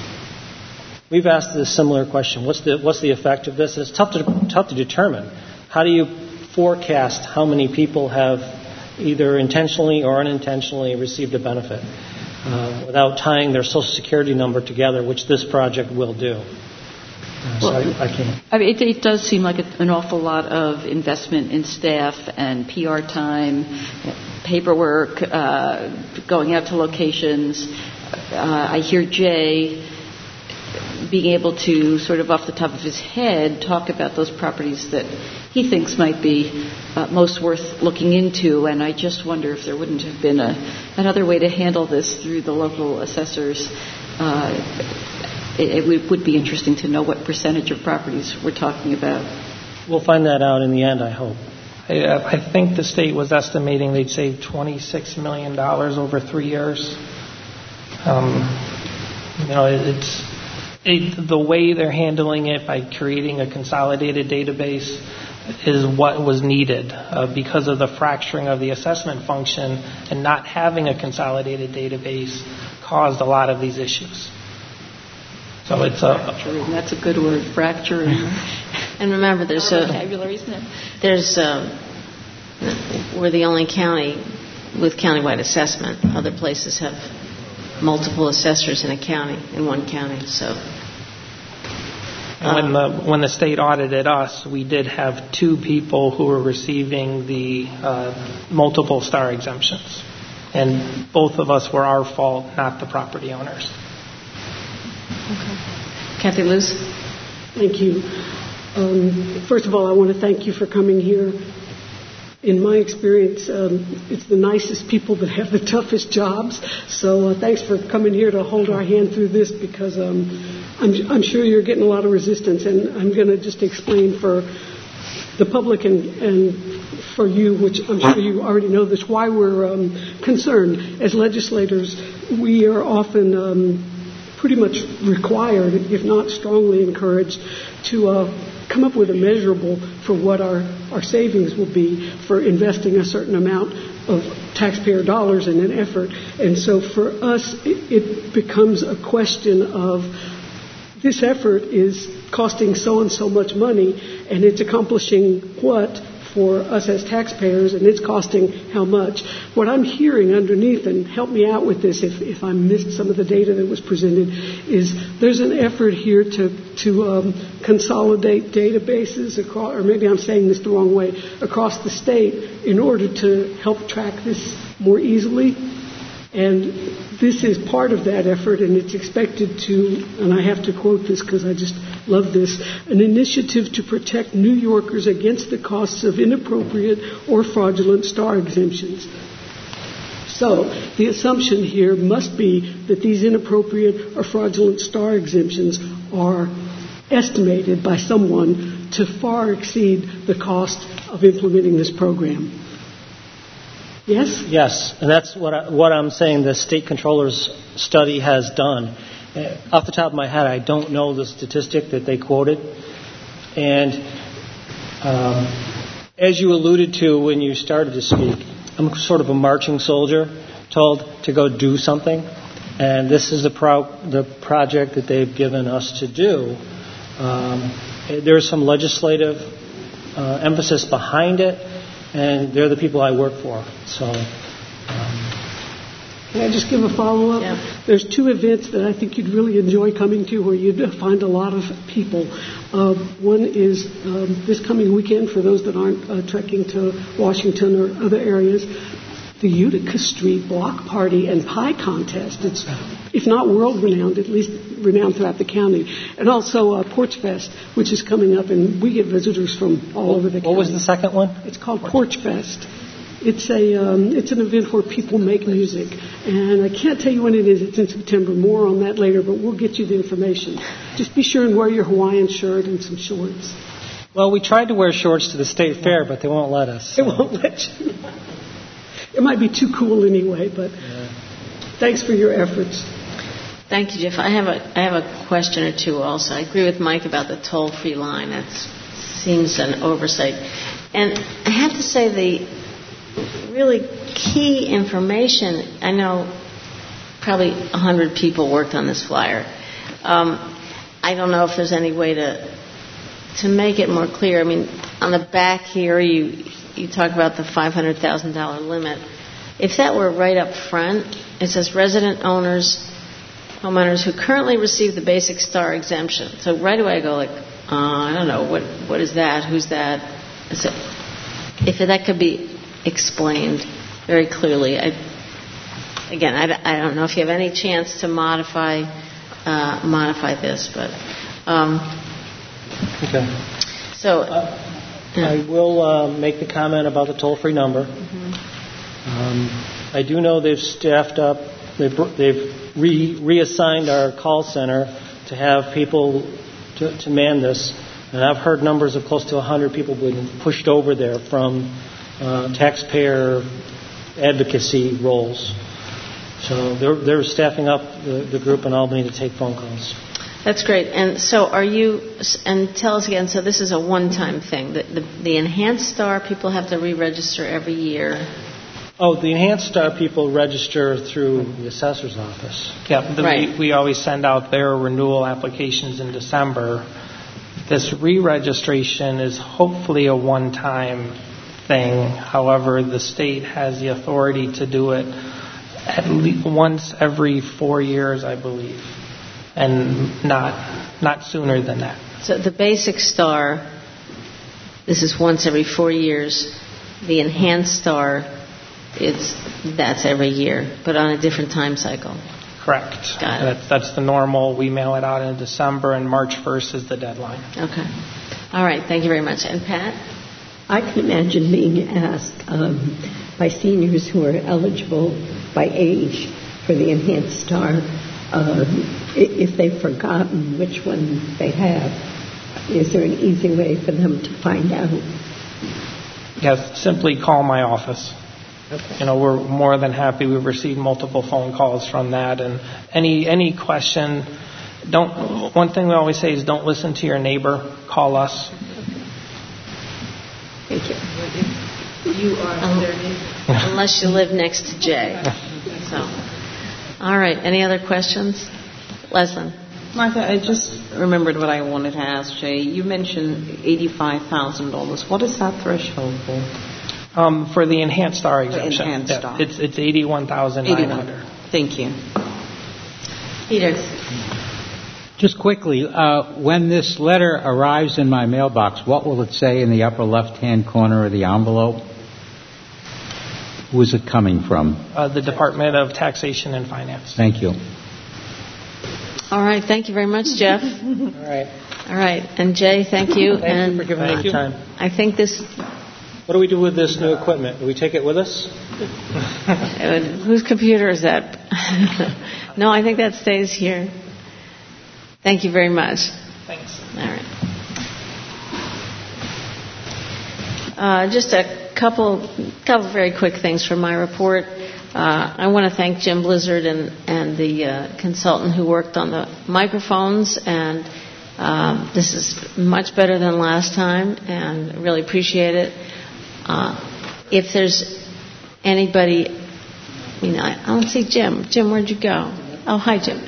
we've asked a similar question: What's the what's the effect of this? It's tough to tough to determine. How do you forecast how many people have either intentionally or unintentionally received a benefit uh, without tying their Social Security number together, which this project will do? Uh, so well, I, I can't. I mean, it, it does seem like a, an awful lot of investment in staff and P R time, paperwork, uh, going out to locations. Uh, I hear Jay being able to sort of off the top of his head talk about those properties that he thinks might be uh, most worth looking into, and I just wonder if there wouldn't have been a, another way to handle this through the local assessors. Uh, it, it would be interesting to know what percentage of properties we're talking about. We'll find that out in the end, I hope. I, uh, I think the state was estimating they'd save twenty-six million dollars over three years. Um, you know, it, it's it, the way they're handling it by creating a consolidated database is what was needed uh, because of the fracturing of the assessment function, and not having a consolidated database caused a lot of these issues. So it's a fracturing. That's a good word, fracturing. And remember, there's a vocabulary, isn't it? There's a, we're the only county with countywide assessment. Other places have multiple assessors in a county, in one county. So. And when the when the state audited us, we did have two people who were receiving the uh, multiple star exemptions, and both of us were our fault, not the property owners. Okay. Kathy Luz. Thank you. Um, first of all, I want to thank you for coming here. in my experience, um, it's the nicest people that have the toughest jobs. So uh, thanks for coming here to hold our hand through this, because um, I'm, I'm sure you're getting a lot of resistance. And I'm going to just explain for the public and, and for you, which I'm sure you already know this, why we're um, concerned. As legislators, we are often um, pretty much required, if not strongly encouraged, to uh, come up with a measurable for what our, our savings will be for investing a certain amount of taxpayer dollars in an effort. And so for us, it, it becomes a question of this effort is costing so and so much money, and it's accomplishing what for us as taxpayers, and it's costing how much. What I'm hearing underneath, and help me out with this if, if I missed some of the data that was presented, is there's an effort here to, to um, consolidate databases across, or maybe I'm saying this the wrong way, across the state in order to help track this more easily. And this is part of that effort, and it's expected to, and I have to quote this because I just love this, an initiative to protect New Yorkers against the costs of inappropriate or fraudulent star exemptions. So the assumption here must be that these inappropriate or fraudulent star exemptions are estimated by someone to far exceed the cost of implementing this program. Yes? Yes, and that's what, I, what I'm saying the state controller's study has done. Uh, off the top of my head, I don't know the statistic that they quoted. And um, as you alluded to when you started to speak, I'm sort of a marching soldier told to go do something. And this is the, pro- the project that they've given us to do. Um, there's some legislative uh, emphasis behind it. And they're the people I work for. So, um, can I just give a follow-up? Yeah. There's two events that I think you'd really enjoy coming to where you'd find a lot of people. Uh, one is um, this coming weekend, for those that aren't uh, trekking to Washington or other areas, the Utica Street Block Party and Pie Contest. It's, if not world-renowned, at least renowned throughout the county. And also uh, Porch Fest, which is coming up, and we get visitors from all over the county. What was the second one? It's called Porch Fest. It's a um, it's an event where people make music, and I can't tell you when it is. It's in September. More on that later, but we'll get you the information. Just be sure and wear your Hawaiian shirt and some shorts. Well, we tried to wear shorts to the state fair, but they won't let us. So. They won't let you. It might be too cool anyway, but yeah. Thanks for your efforts. Thank you, Jeff. I have a I have a question or two also. I agree with Mike about the toll-free line. That seems an oversight. And I have to say the really key information, I know probably one hundred people worked on this flyer. Um, I don't know if there's any way to to make it more clear. I mean, on the back here, you you talk about the five hundred thousand dollars limit. If that were right up front, it says resident owners, homeowners who currently receive the basic star exemption. So right away I go like, uh, I don't know, what what is that? Who's that? So if that could be explained very clearly. I, again, I, I don't know if you have any chance to modify uh, modify this, but um, okay. So uh, yeah. I will uh, make the comment about the toll-free number. Mm-hmm. Um, I do know they've staffed up. They've they've re, reassigned our call center to have people to, to man this, and I've heard numbers of close to one hundred people being pushed over there from Uh, taxpayer advocacy roles. So they're, they're staffing up the, the group in Albany to take phone calls. That's great. And so are you, and tell us again, so this is a one-time thing. The, the, the Enhanced Star people have to re-register every year. Oh, the Enhanced Star people register through the assessor's office. Yeah, the, right. we, we always send out their renewal applications in December. This re-registration is hopefully a one-time thing. However, the state has the authority to do it at least once every four years, I believe, and not not sooner than that. So the basic star, this is once every four years. The enhanced star, it's that's every year, but on a different time cycle. Correct. Got it. That's, that's the normal. We mail it out in December, and March first is the deadline. Okay. All right. Thank you very much. And Pat? I can imagine being asked um, by seniors who are eligible by age for the Enhanced Star uh, if they've forgotten which one they have. Is there an easy way for them to find out? Yes, simply call my office. Okay. You know, we're more than happy. We've received multiple phone calls from that, and any any question. Don't. One thing we always say is don't listen to your neighbor. Call us. Thank you. You are their neighbor, unless you live next to Jay. So, all right. Any other questions, Leslie? Martha, I just remembered what I wanted to ask Jay. You mentioned eighty-five thousand dollars. What is that threshold for? Um, for the Enhanced Star exemption. The Enhanced yeah, Star. It's it's eighty-one thousand nine hundred. Thank you. Peter. Just quickly, uh, when this letter arrives in my mailbox, what will it say in the upper left-hand corner of the envelope? Who is it coming from? Uh, the Department of Taxation and Finance. Thank you. All right. Thank you very much, Jeff. All right. All right. And Jay, thank you. Thank and you for giving me the time. I think this... What do we do with this new equipment? Do we take it with us? Whose computer is that? No, I think that stays here. Thank you very much. Thanks. All right. Uh, just a couple, couple very quick things from my report. Uh, I want to thank Jim Blizzard and, and the uh, consultant who worked on the microphones, and um, this is much better than last time, and really appreciate it. Uh, if there's anybody, I mean, I, I don't see Jim. Jim, where'd you go? Oh, hi, Jim.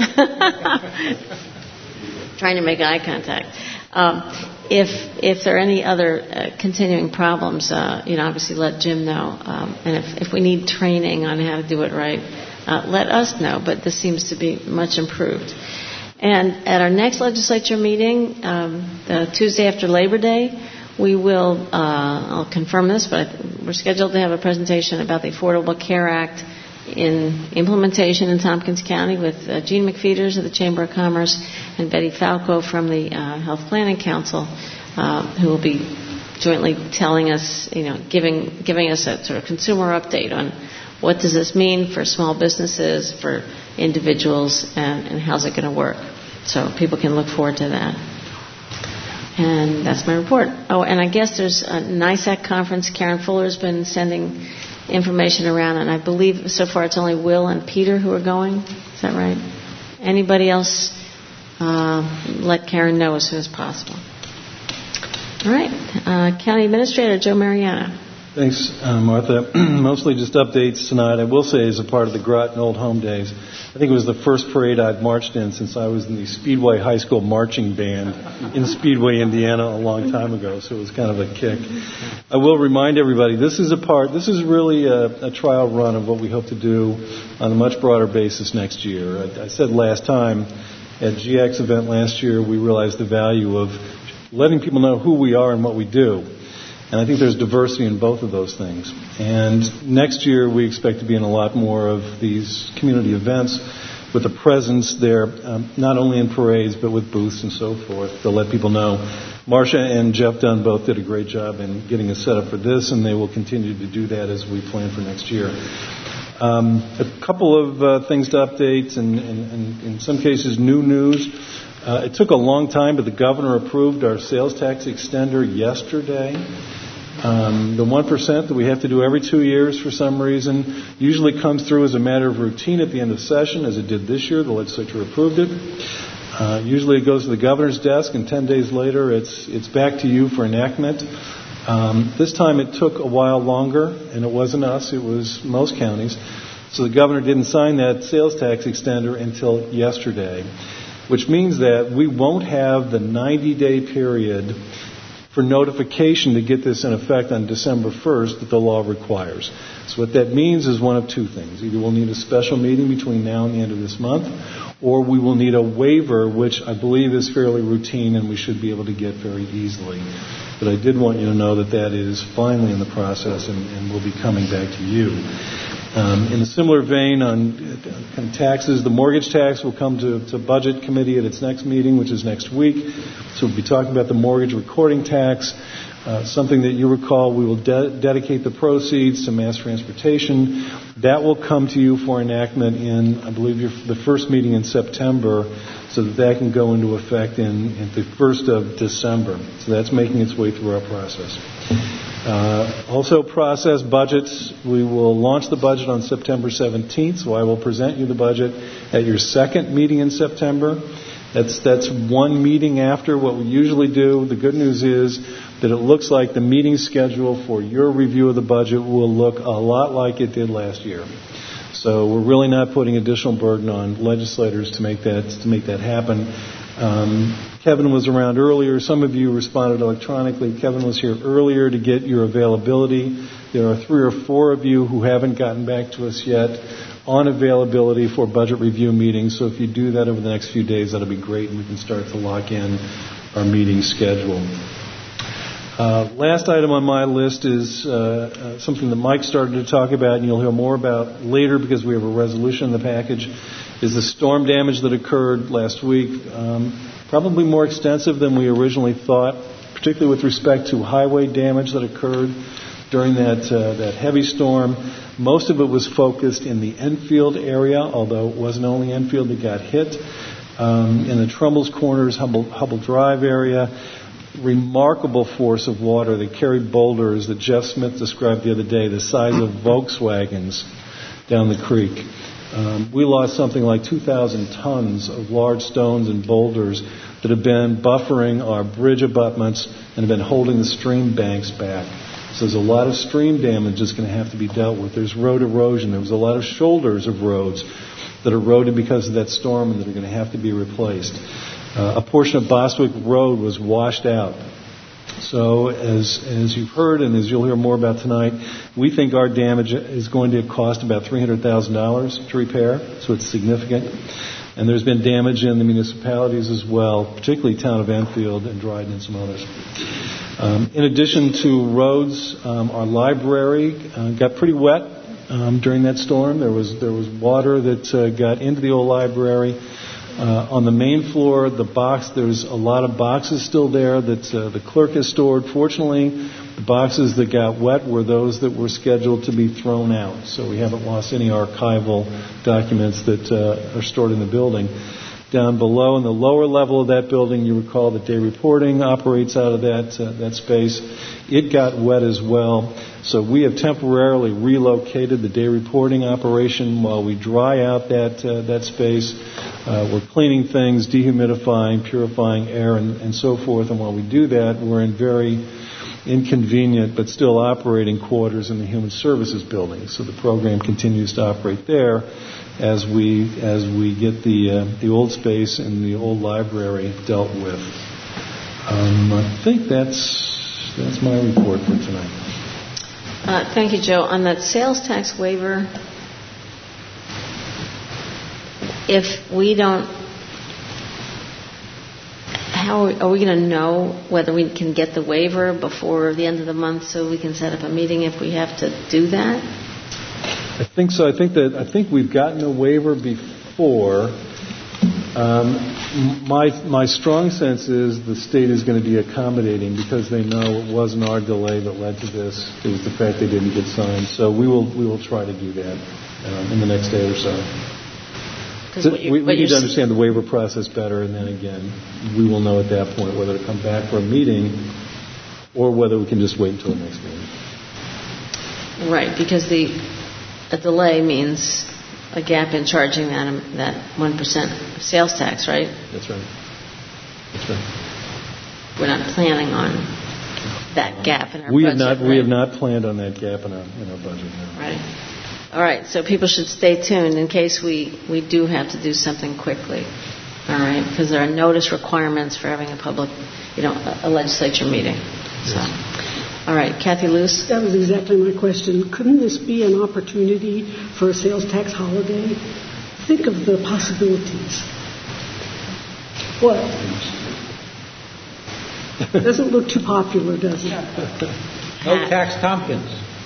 Trying to make eye contact. Um, if if there are any other uh, continuing problems, uh, you know, obviously let Jim know. Um, and if, if we need training on how to do it right, uh, let us know. But this seems to be much improved. And at our next legislature meeting, um, the Tuesday after Labor Day, we will, uh, I'll confirm this, but we're scheduled to have a presentation about the Affordable Care Act in implementation in Tompkins County with uh, Gene McFeeters of the Chamber of Commerce and Betty Falco from the uh, Health Planning Council, uh, who will be jointly telling us, you know, giving giving us a sort of consumer update on what does this mean for small businesses, for individuals, and, and how's it going to work. So people can look forward to that. And that's my report. Oh, and I guess there's a NISAC conference. Karen Fuller's been sending information around, and I believe so far it's only Will and Peter who are going. Is that right? Anybody else? Uh, let Karen know as soon as possible. All right. Uh, County Administrator Joe Mariano. Thanks, uh, Martha. Mostly just updates tonight. I will say, as a part of the Groton Old Home Days, I think it was the first parade I've marched in since I was in the Speedway High School marching band in Speedway, Indiana, a long time ago. So it was kind of a kick. I will remind everybody, this is a part. This is really a, a trial run of what we hope to do on a much broader basis next year. I, I said last time at G X event last year, we realized the value of letting people know who we are and what we do. And I think there's diversity in both of those things. And next year we expect to be in a lot more of these community events with a presence there, um, not only in parades but with booths and so forth to let people know. Marcia and Jeff Dunn both did a great job in getting us set up for this, and they will continue to do that as we plan for next year. Um, a couple of uh, things to update, and, and, and in some cases new news. Uh, it took a long time, but the governor approved our sales tax extender yesterday. Um, the one percent that we have to do every two years for some reason usually comes through as a matter of routine at the end of session, as it did this year. The legislature approved it. Uh, usually it goes to the governor's desk, and ten days later it's it's back to you for enactment. Um, this time it took a while longer, and it wasn't us, it was most counties. So the governor didn't sign that sales tax extender until yesterday, which means that we won't have the ninety-day period for notification to get this in effect on December first that the law requires. So what that means is one of two things. Either we'll need a special meeting between now and the end of this month, or we will need a waiver, which I believe is fairly routine and we should be able to get very easily. But I did want you to know that that is finally in the process and, and will be coming back to you. Um, in a similar vein on kind of taxes, the mortgage tax will come to, to Budget Committee at its next meeting, which is next week. So we'll be talking about the mortgage recording tax. tax, uh, something that you recall we will de- dedicate the proceeds to mass transportation. That will come to you for enactment in, I believe, your, the first meeting in September, so that that can go into effect in, in the first of December. So that's making its way through our process. Uh, also process budgets. We will launch the budget on September seventeenth, so I will present you the budget at your second meeting in September. That's, that's one meeting after what we usually do. The good news is that it looks like the meeting schedule for your review of the budget will look a lot like it did last year. So we're really not putting additional burden on legislators to make that, to make that happen. Um, Kevin was around earlier. Some of you responded electronically. Kevin was here earlier to get your availability. There are three or four of you who haven't gotten back to us yet on availability for budget review meetings. So if you do that over the next few days, that'll be great, and we can start to lock in our meeting schedule. Uh, last item on my list is uh, uh, something that Mike started to talk about, and you'll hear more about later because we have a resolution in the package, is the storm damage that occurred last week. Um, probably more extensive than we originally thought, particularly with respect to highway damage that occurred during that uh, that heavy storm. Most of it was focused in the Enfield area, although it wasn't only Enfield that got hit. Um, in the Trumbull's Corners, Humble, Hubble Drive area, remarkable force of water that carried boulders that Jeff Smith described the other day, the size of Volkswagens down the creek. Um, we lost something like two thousand tons of large stones and boulders that have been buffering our bridge abutments and have been holding the stream banks back. So there's a lot of stream damage that's going to have to be dealt with. There's road erosion. There was a lot of shoulders of roads that eroded because of that storm and that are going to have to be replaced. Uh, a portion of Bostwick Road was washed out. So as as you've heard and as you'll hear more about tonight, we think our damage is going to cost about three hundred thousand dollars to repair, so it's significant. And there's been damage in the municipalities as well, particularly town of Enfield and Dryden and some others. Um, in addition to roads, um, our library uh, got pretty wet um, during that storm. There was there was water that uh, got into the old library. Uh, on the main floor, the box, there's a lot of boxes still there that uh, the clerk has stored. Fortunately, the boxes that got wet were those that were scheduled to be thrown out. So we haven't lost any archival documents that uh, are stored in the building. Down below, in the lower level of that building, you recall that day reporting operates out of that uh, that space. It got wet as well. So we have temporarily relocated the day reporting operation while we dry out that uh, that space. Uh, we're cleaning things, dehumidifying, purifying air, and, and so forth. And while we do that, we're in very inconvenient but still operating quarters in the Human Services building. So the program continues to operate there as we as we get the uh, the old space and the old library dealt with. Um, I think that's that's my report for tonight. Uh, thank you, Joe. On that sales tax waiver, if we don't, how are we going to know whether we can get the waiver before the end of the month so we can set up a meeting if we have to do that? I think so. I think that I think we've gotten a waiver before. Um, my my strong sense is the state is going to be accommodating because they know it wasn't our delay that led to this. It was the fact they didn't get signed. So we will we will try to do that um, in the next day or so. So you, we we need to understand the waiver process better, and then again, we will know at that point whether to come back for a meeting or whether we can just wait until the next meeting. Right, because the a delay means a gap in charging that that one percent sales tax, right? That's right. That's right. We're not planning on that gap in our we budget. Have not, right? We have not planned on that gap in our in our budget. No. Right. All right, so people should stay tuned in case we, we do have to do something quickly. All right, because there are notice requirements for having a public, you know, a legislature meeting. So, yes. All right, Kathy Luce. That was exactly my question. Couldn't this be an opportunity for a sales tax holiday? Think of the possibilities. What? Doesn't look too popular, does it? No Tax Tompkins.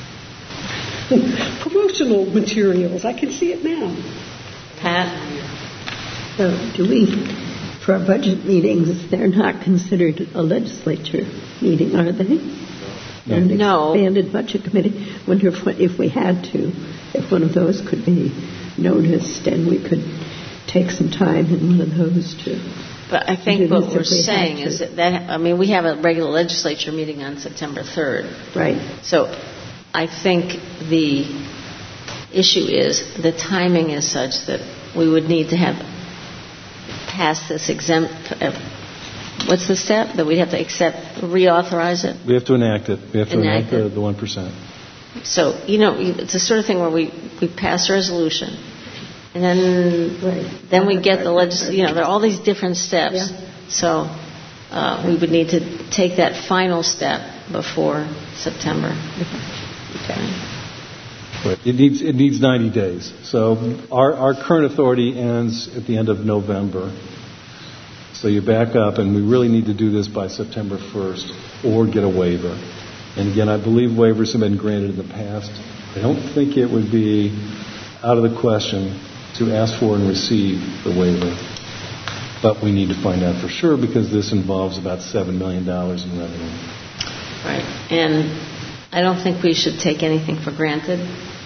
Promotional materials. I can see it now. Pat? So do we for our budget meetings, they're not considered a legislature meeting, are they? They're an No. expanded budget committee. Wonder if, if we had to, if one of those could be noticed and we could take some time in one of those to. But I do think what this we're if we had saying to. is that, that, I mean, we have a regular legislature meeting on September third. Right. So I think the issue is the timing is such that we would need to have passed this exempt, uh, what's the step? That we'd have to accept, reauthorize it? We have to enact it. We have to Enact enact, the, it. the one percent. So, you know, it's the sort of thing where we, we pass a resolution, and then right. then we get the legis. You know, there are all these different steps. Yeah. So uh, we would need to take that final step before September. Okay. Right. It needs it needs ninety days. So our our current authority ends at the end of November. So you back up, and we really need to do this by September first, or get a waiver. And again, I believe waivers have been granted in the past. I don't think it would be out of the question to ask for and receive the waiver. But we need to find out for sure because this involves about seven million dollars in revenue. Right. And I don't think we should take anything for granted.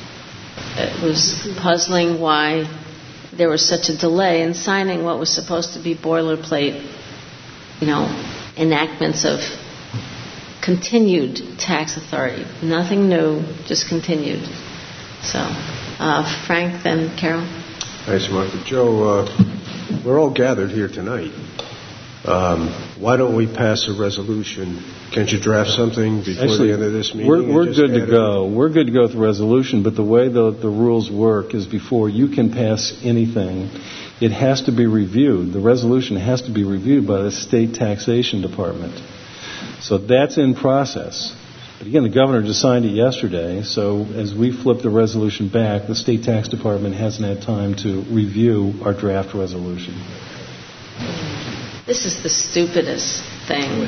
It was puzzling why there was such a delay in signing what was supposed to be boilerplate, you know, enactments of continued tax authority. Nothing new, just continued. So, uh, Frank, then Carol. Thanks, Martha. Joe, uh, we're all gathered here tonight. Um, why don't we pass a resolution? Can't you draft something before Actually, the end of this meeting? We're, and we're just good to add it? go. We're good to go with the resolution, but the way the, the rules work is before you can pass anything, it has to be reviewed. The resolution has to be reviewed by the state taxation department. So that's in process. But again, the governor just signed it yesterday, so as we flip the resolution back, the state tax department hasn't had time to review our draft resolution. This is the stupidest thing.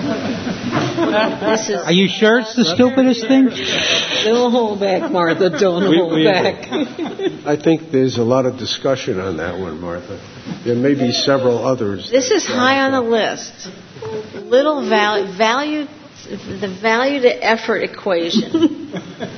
This is. Are you sure it's the stupidest thing? Don't hold back, Martha. Don't We- hold we- back. I think there's a lot of discussion on that one, Martha. There may be several others. This is high on the list. Little value, value, the value to effort equation.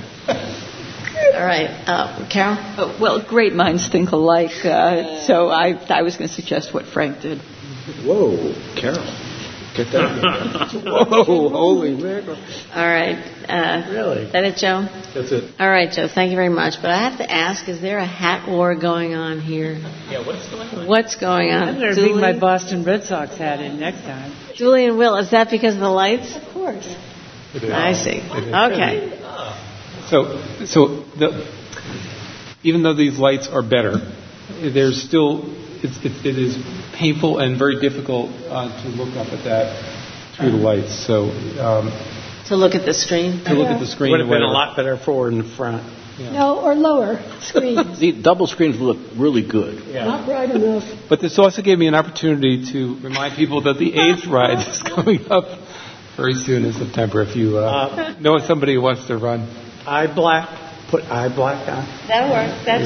All right, uh, Carol. Oh, well, great minds think alike. Uh, so I, I was going to suggest what Frank did. Whoa, Carol. Get that. Whoa, holy mackerel. All right. Uh, really? Is that it, Joe? That's it. All right, Joe. Thank you very much. But I have to ask: is there a hat war going on here? Yeah, what's going on? What's going on? I'm going to Julie? bring my Boston Red Sox hat in next time. Julie and Will, is that because of the lights? Of course. I see. Okay. So, so the, even though these lights are better, there's still it's, it, it is painful and very difficult uh, to look up at that through the lights. So um, To look at the screen? to look at the screen, Would have been a whatever. lot better forward and front. No, or lower screens. The double screens look really good. Not bright enough. But this also gave me an opportunity to remind people that the eighth ride is coming up very soon in September. If you uh, Uh, know somebody who wants to run. Eye black. Put eye black on. That'll work. That's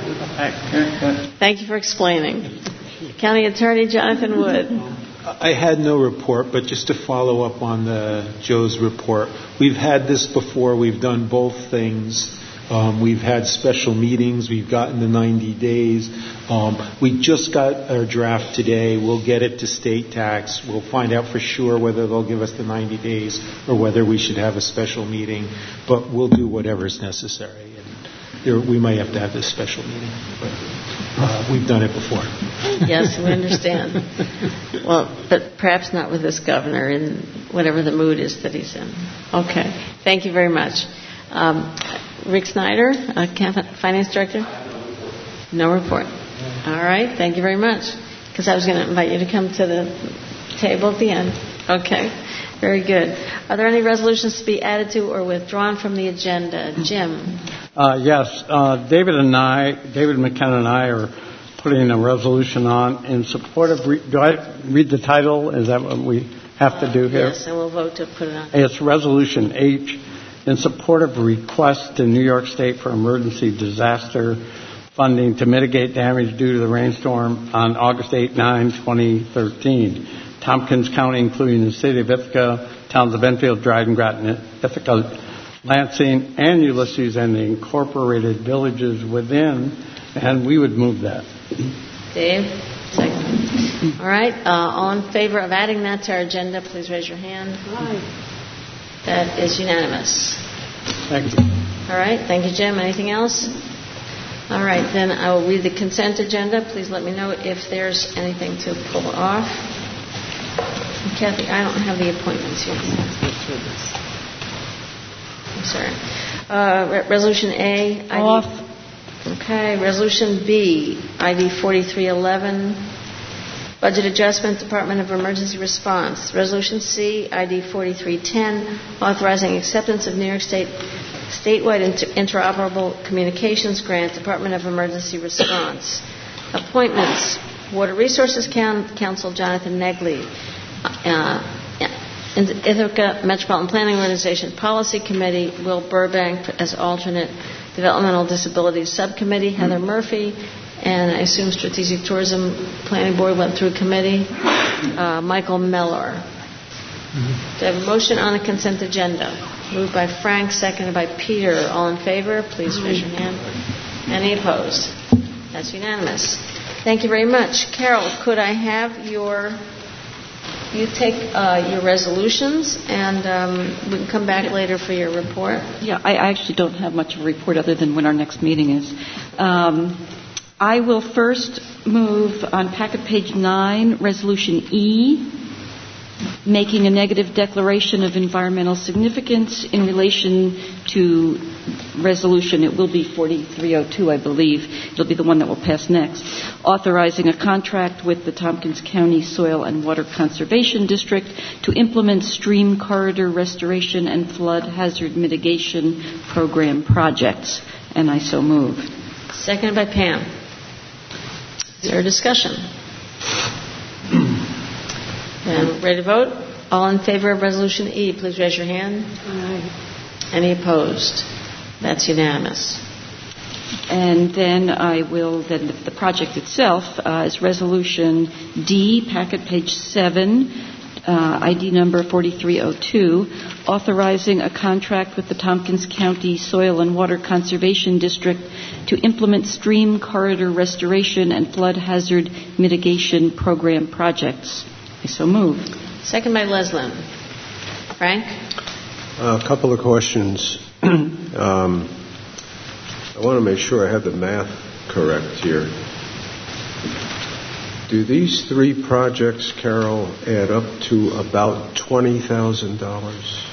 good. Thank you for explaining. County Attorney Jonathan Wood. I had no report, but just to follow up on the Joe's report, we've had this before. We've done both things. Um, we've had special meetings. We've gotten the ninety days. Um, we just got our draft today. We'll get it to state tax. We'll find out for sure whether they'll give us the ninety days or whether we should have a special meeting. But we'll do whatever's necessary. And there, we might have to have this special meeting. But uh, we've done it before. Yes, we understand. Well, but perhaps not with this governor in whatever the mood is that he's in. Okay. Thank you very much. Um, Rick Snyder, uh, Finance Director? No report. All right. Thank you very much. Because I was going to invite you to come to the table at the end. Okay. Very good. Are there any resolutions to be added to or withdrawn from the agenda? Jim? Uh, yes, uh, David and I, David McKenna and I are putting a resolution on in support of, re- do I read the title? Is that what we have to do here? Yes, and we'll vote to put it on. It's Resolution H in support of a request to New York State for emergency disaster funding to mitigate damage due to the rainstorm on August eighth, ninth, twenty thirteen. Tompkins County, including the city of Ithaca, towns of Enfield, Dryden, Groton, Ithaca, Lansing, and Ulysses, and the incorporated villages within, and we would move that. Dave? Second. All right. Uh, all in favor of adding that to our agenda, please raise your hand. Aye. That is unanimous. Thank you. All right. Thank you, Jim. Anything else? All right. Then I will read the consent agenda. Please let me know if there's anything to pull off. Kathy, I don't have the appointments here. I'm sorry. Uh, re- resolution A. Off. I D, okay. Resolution B. I D forty-three eleven. Budget adjustment, Department of Emergency Response. Resolution C. I D forty-three ten. Authorizing acceptance of New York State statewide inter- interoperable communications grant, Department of Emergency Response. Appointments. Water Resources Council, Jonathan Negley. Uh, Ithaca Metropolitan Planning Organization Policy Committee, Will Burbank as alternate. Developmental Disabilities Subcommittee, Heather Murphy, and I assume Strategic Tourism Planning Board went through committee, uh, Michael Mellor. Mm-hmm. Do I have a motion on the consent agenda? Moved by Frank, seconded by Peter. All in favor, please raise your hand. Any opposed? That's unanimous. Thank you very much. Carol, could I have your... You take uh, your resolutions, and um, we can come back later for your report. Yeah, I actually don't have much of a report other than when our next meeting is. Um, I will first move on packet page nine, Resolution E, making a negative declaration of environmental significance in relation to resolution. It will be forty-three oh two, I believe. It'll be the one that will pass next. Authorizing a contract with the Tompkins County Soil and Water Conservation District to implement stream corridor restoration and flood hazard mitigation program projects. And I so move. Seconded by Pam. Is there a discussion? And ready to vote? All in favor of Resolution E, please raise your hand. Aye. Any opposed? That's unanimous. And then I will, then the, the project itself uh, is Resolution D, packet page seven, uh, I D number forty-three oh two, authorizing a contract with the Tompkins County Soil and Water Conservation District to implement stream corridor restoration and flood hazard mitigation program projects. I so move. Second by Leslin. Frank? A couple of questions. um, I want to make sure I have the math correct here. Do these three projects, Carol, add up to about twenty thousand dollars?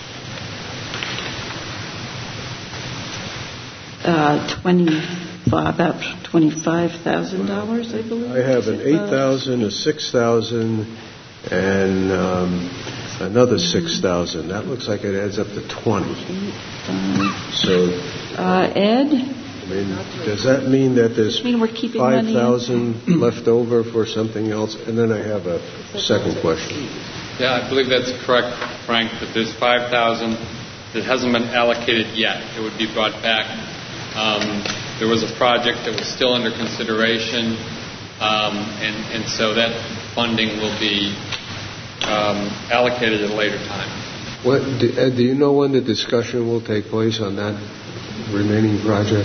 Uh, twenty, about twenty-five thousand dollars, I believe. I have an eight thousand, a six thousand, and um, another six thousand. That looks like it adds up to twenty. So, uh, Ed. I mean, does that mean that there's I mean, we're keeping five thousand left over for something else? And then I have a second question. Yeah, I believe that's correct, Frank. That there's five thousand that hasn't been allocated yet. It would be brought back. Um, there was a project that was still under consideration, um, and, and so that funding will be um, allocated at a later time. What, do, Ed, do you know when the discussion will take place on that remaining project?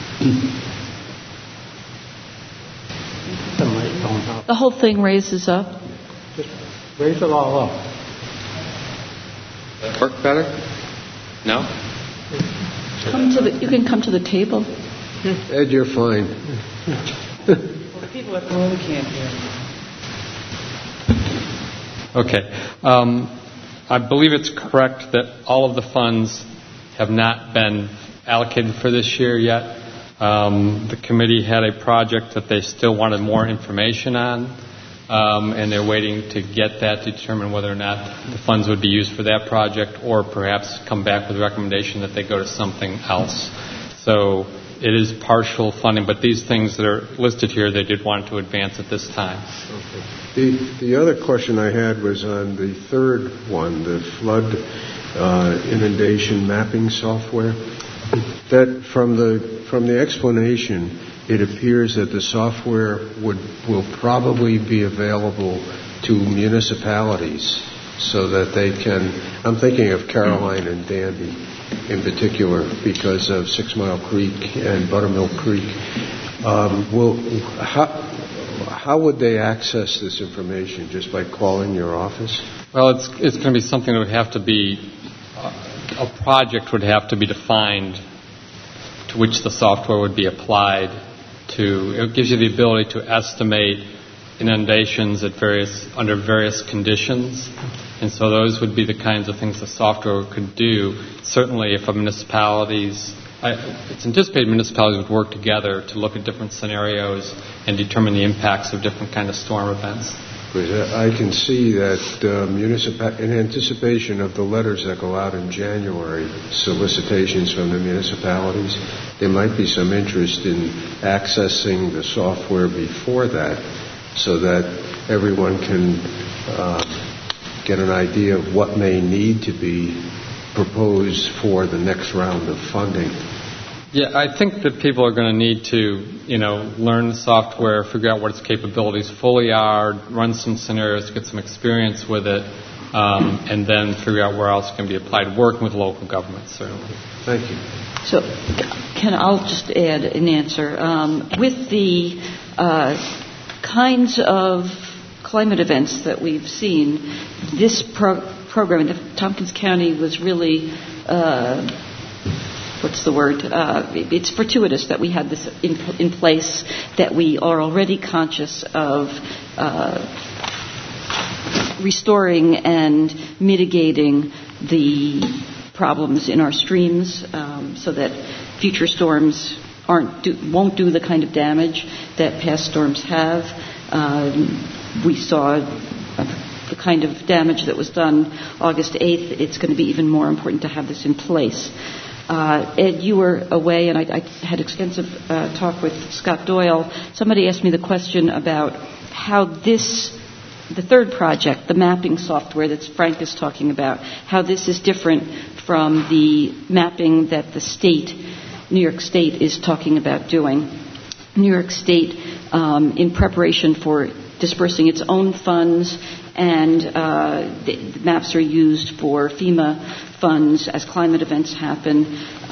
The whole thing raises up. Just raise it all up. That work better? No? Come to the, you can come to the table. Ed, you're fine. Well, the people at home can't hear. Okay. Um, I believe it's correct that all of the funds have not been allocated for this year yet. Um, the committee had a project that they still wanted more information on, um, and they're waiting to get that to determine whether or not the funds would be used for that project or perhaps come back with a recommendation that they go to something else. So it is partial funding, but these things that are listed here, they did want to advance at this time. Okay. The, the other question I had was on the third one, the flood uh, inundation mapping software. That from the from the explanation, it appears that the software would will probably be available to municipalities so that they can, I'm thinking of Caroline and Danby in particular because of Six Mile Creek and Buttermilk Creek. Um, will, how, how would they access this information? Just by calling your office? Well, it's it's going to be something that would have to be, uh, a project would have to be defined to which the software would be applied to. It gives you the ability to estimate inundations at various under various conditions, and so those would be the kinds of things the software could do. Certainly, if a municipalities, I, it's anticipated municipalities would work together to look at different scenarios and determine the impacts of different kind of storm events. I can see that uh, municipa- in anticipation of the letters that go out in January, solicitations from the municipalities, there might be some interest in accessing the software before that so that everyone can uh, get an idea of what may need to be proposed for the next round of funding. Yeah, I think that people are going to need to, you know, learn the software, figure out what its capabilities fully are, run some scenarios, get some experience with it, um, and then figure out where else it can be applied, working with local governments, certainly. Thank you. So, can I'll just add an answer. Um, with the uh, kinds of climate events that we've seen, this pro- program in Tompkins County was really... Uh, What's the word? Uh, it's fortuitous that we had this in, in place, that we are already conscious of uh, restoring and mitigating the problems in our streams, um, so that future storms aren't do, won't do the kind of damage that past storms have. Um, we saw the kind of damage that was done August eighth. It's going to be even more important to have this in place. Uh, Ed, you were away, and I, I had extensive uh, talk with Scott Doyle. Somebody asked me the question about how this, the third project, the mapping software that Frank is talking about, how this is different from the mapping that the state, New York State, is talking about doing. New York State, um, in preparation for dispersing its own funds, and uh, the, the maps are used for FEMA funds as climate events happen.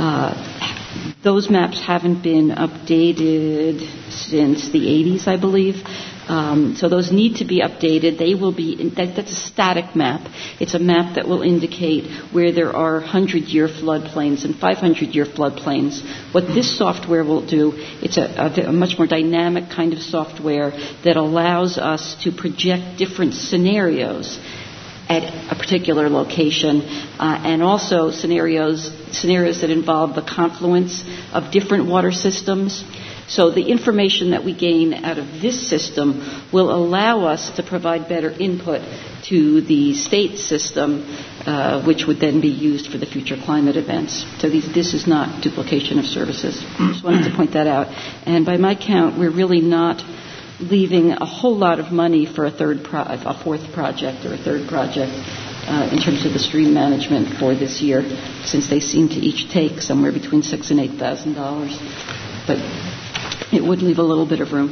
Uh, those maps haven't been updated since the eighties, I believe. Um, so those need to be updated. They will be, that, that's a static map. It's a map that will indicate where there are hundred-year floodplains and five hundred-year floodplains. What this software will do, it's a, a, a much more dynamic kind of software that allows us to project different scenarios at a particular location, uh, and also scenarios scenarios that involve the confluence of different water systems. So the information that we gain out of this system will allow us to provide better input to the state system, uh, which would then be used for the future climate events. So these, this is not duplication of services. I just wanted to point that out. And by my count, we're really not leaving a whole lot of money for a third, pro- a fourth project or a third project uh, in terms of the stream management for this year, since they seem to each take somewhere between six and eight thousand dollars. But it would leave a little bit of room.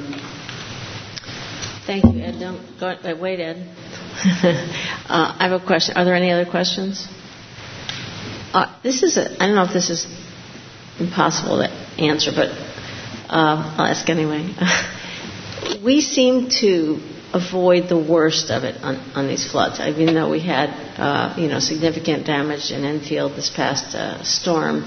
Thank you, Ed. Don't go, uh, wait, Ed. uh, I have a question. Are there any other questions? Uh, this is a, I don't know if this is impossible to answer, but uh, I'll ask anyway. We seem to avoid the worst of it on, on these floods. Even though we had, uh, you know, significant damage in Enfield this past uh, storm.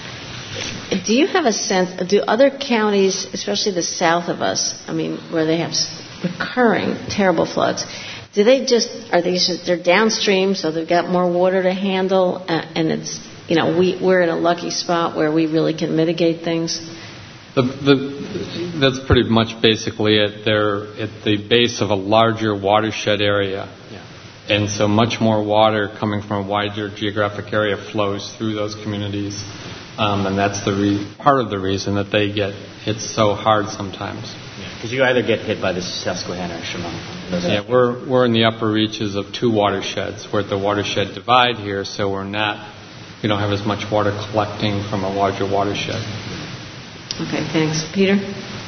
Do you have a sense? Do other counties, especially the south of us, I mean, where they have recurring terrible floods, do they just are they just, they're downstream, so they've got more water to handle, uh, and it's you know we we're in a lucky spot where we really can mitigate things? The, the, that's pretty much basically it. They're at the base of a larger watershed area. Yeah. And so much more water coming from a wider geographic area flows through those communities. Um, and that's the re- part of the reason that they get hit so hard sometimes. Because yeah, you either get hit by the Susquehanna or Chemung. Yeah, we're, we're in the upper reaches of two watersheds. We're at the watershed divide here, so we're not, we don't have as much water collecting from a larger watershed. Okay, thanks. Peter?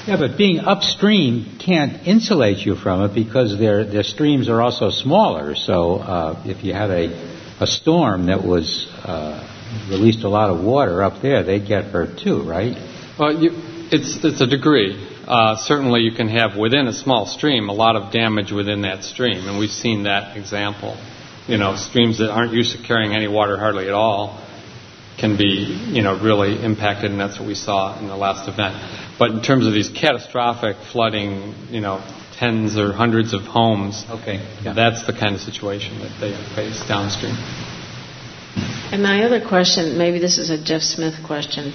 Yeah, but being upstream can't insulate you from it because their their streams are also smaller. So uh, if you had a a storm that was uh, released a lot of water up there, they'd get hurt too, right? Well, you, it's it's a degree. Uh, certainly, you can have within a small stream a lot of damage within that stream, and we've seen that example. You know, streams that aren't used to carrying any water hardly at all can be, you know, really impacted, and that's what we saw in the last event. But in terms of these catastrophic flooding, you know, tens or hundreds of homes, okay, yeah. That's the kind of situation that they face downstream. And my other question, maybe this is a Jeff Smith question.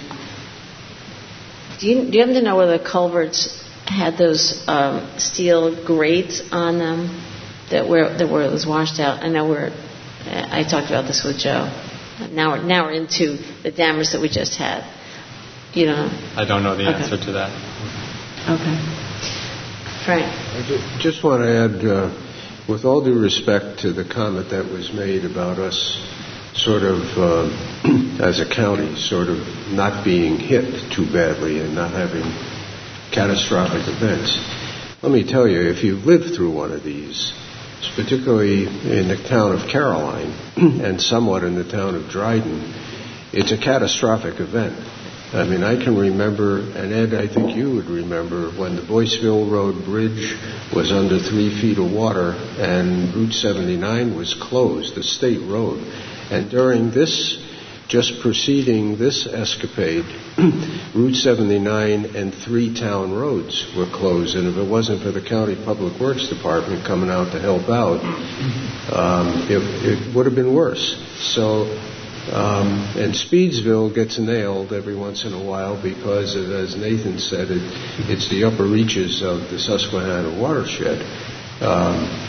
Do you, do you happen to know whether the culverts had those um, steel grates on them that were that were it was washed out? I know we're. I talked about this with Joe. Now we're now we're into the damage that we just had. You know. I don't know the okay. answer to that. Okay. Frank. I just want to add, uh, with all due respect to the comment that was made about us sort of, uh, as a county, sort of not being hit too badly and not having catastrophic events. Let me tell you, if you've lived through one of these, particularly in the town of Caroline and somewhat in the town of Dryden, it's a catastrophic event. I mean, I can remember, and Ed, I think you would remember, when the Boyceville Road Bridge was under three feet of water and Route seventy-nine was closed, the state road. And during this, just preceding this escapade, Route seventy-nine and three town roads were closed. And if it wasn't for the County Public Works Department coming out to help out, um, it, it would have been worse. So, um, and Speedsville gets nailed every once in a while because, of, as Nathan said, it, it's the upper reaches of the Susquehanna watershed. Um,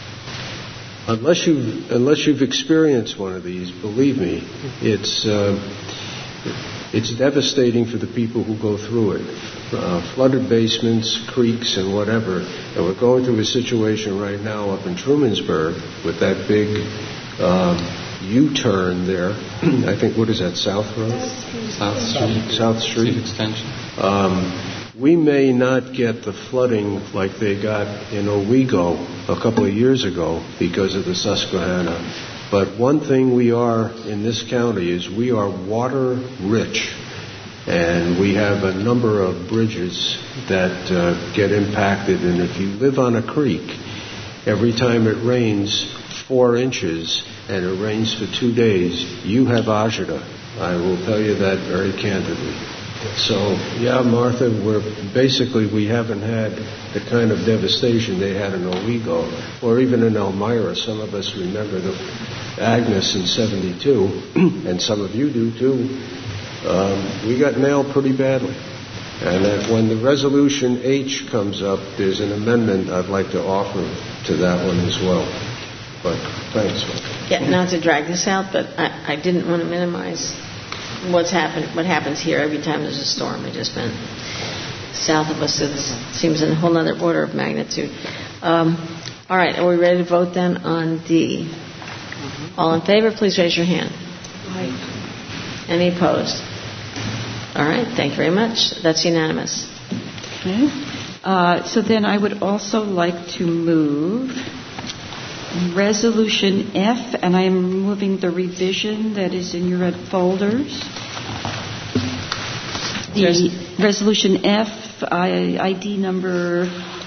Unless you've, unless you've experienced one of these, believe me, it's, uh, it's devastating for the people who go through it. Uh, flooded basements, creeks, and whatever. And we're going through a situation right now up in Trumansburg with that big um, U-turn there. I think, what is that, South Road? South Street. South Street. Extension. Um, we may not get the flooding like they got in Owego a couple of years ago because of the Susquehanna. But one thing we are in this county is we are water rich. And we have a number of bridges that uh, get impacted. And if you live on a creek, every time it rains four inches and it rains for two days, you have agita. I will tell you that very candidly. So, yeah, Martha, we're basically we haven't had the kind of devastation they had in Owego or even in Elmira. Some of us remember the Agnes in seventy-two, and some of you do too. Um, we got nailed pretty badly. And that when the resolution H comes up, there's an amendment I'd like to offer to that one as well. But thanks. Yeah, not to drag this out, but I, I didn't want to minimize what's happened, what happens here every time there's a storm. It just been south of us. It seems in a whole other order of magnitude. Um, all right, are we ready to vote then on D? Mm-hmm. All in favor, please raise your hand. Aye. Any opposed? All right, thank you very much. That's unanimous. Okay. Uh, so then I would also like to move Resolution F, and I am moving the revision that is in your red folders. The yes. Resolution F, I, I D number,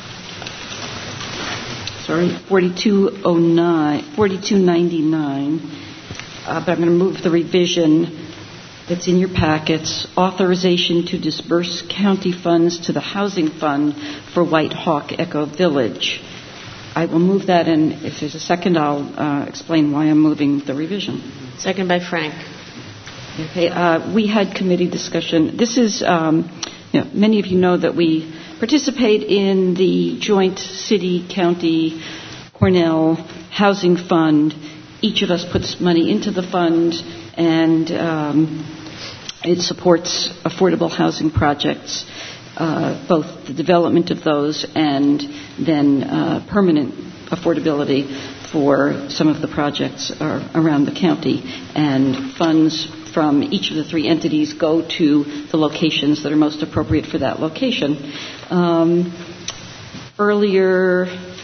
sorry, forty-two oh nine, forty-two ninety-nine, uh, but I'm going to move the revision that's in your packets, authorization to disburse county funds to the Housing Fund for White Hawk Echo Village. I will move that, and if there's a second, I'll uh, explain why I'm moving the revision. Second by Frank. Okay. Uh, we had committee discussion. This is, um, you know, many of you know that we participate in the joint city-county Cornell Housing Fund. Each of us puts money into the fund, and um, it supports affordable housing projects. Uh, both the development of those and then uh, permanent affordability for some of the projects are around the county. And funds from each of the three entities go to the locations that are most appropriate for that location. Um, earlier,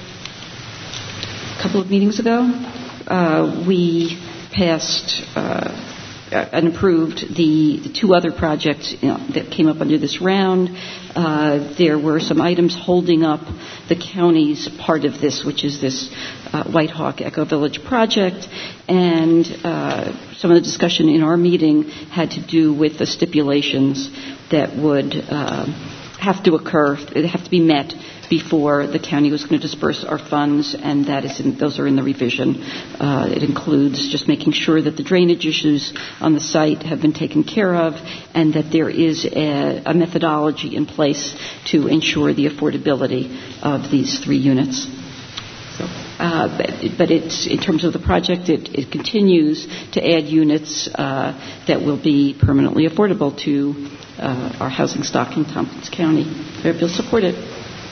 a couple of meetings ago, uh, we passed uh, and approved the, the two other projects, you know, that came up under this round. Uh, there were some items holding up the county's part of this, which is this uh, White Hawk Eco Village project, and uh, some of the discussion in our meeting had to do with the stipulations that would uh, have to occur, they have to be met before the county was going to disperse our funds, and that is in, those are in the revision. Uh, it includes just making sure that the drainage issues on the site have been taken care of, and that there is a, a methodology in place to ensure the affordability of these three units. So, uh, but, but it's, in terms of the project, it, it continues to add units uh, that will be permanently affordable to uh, our housing stock in Tompkins County. I hope you'll support it.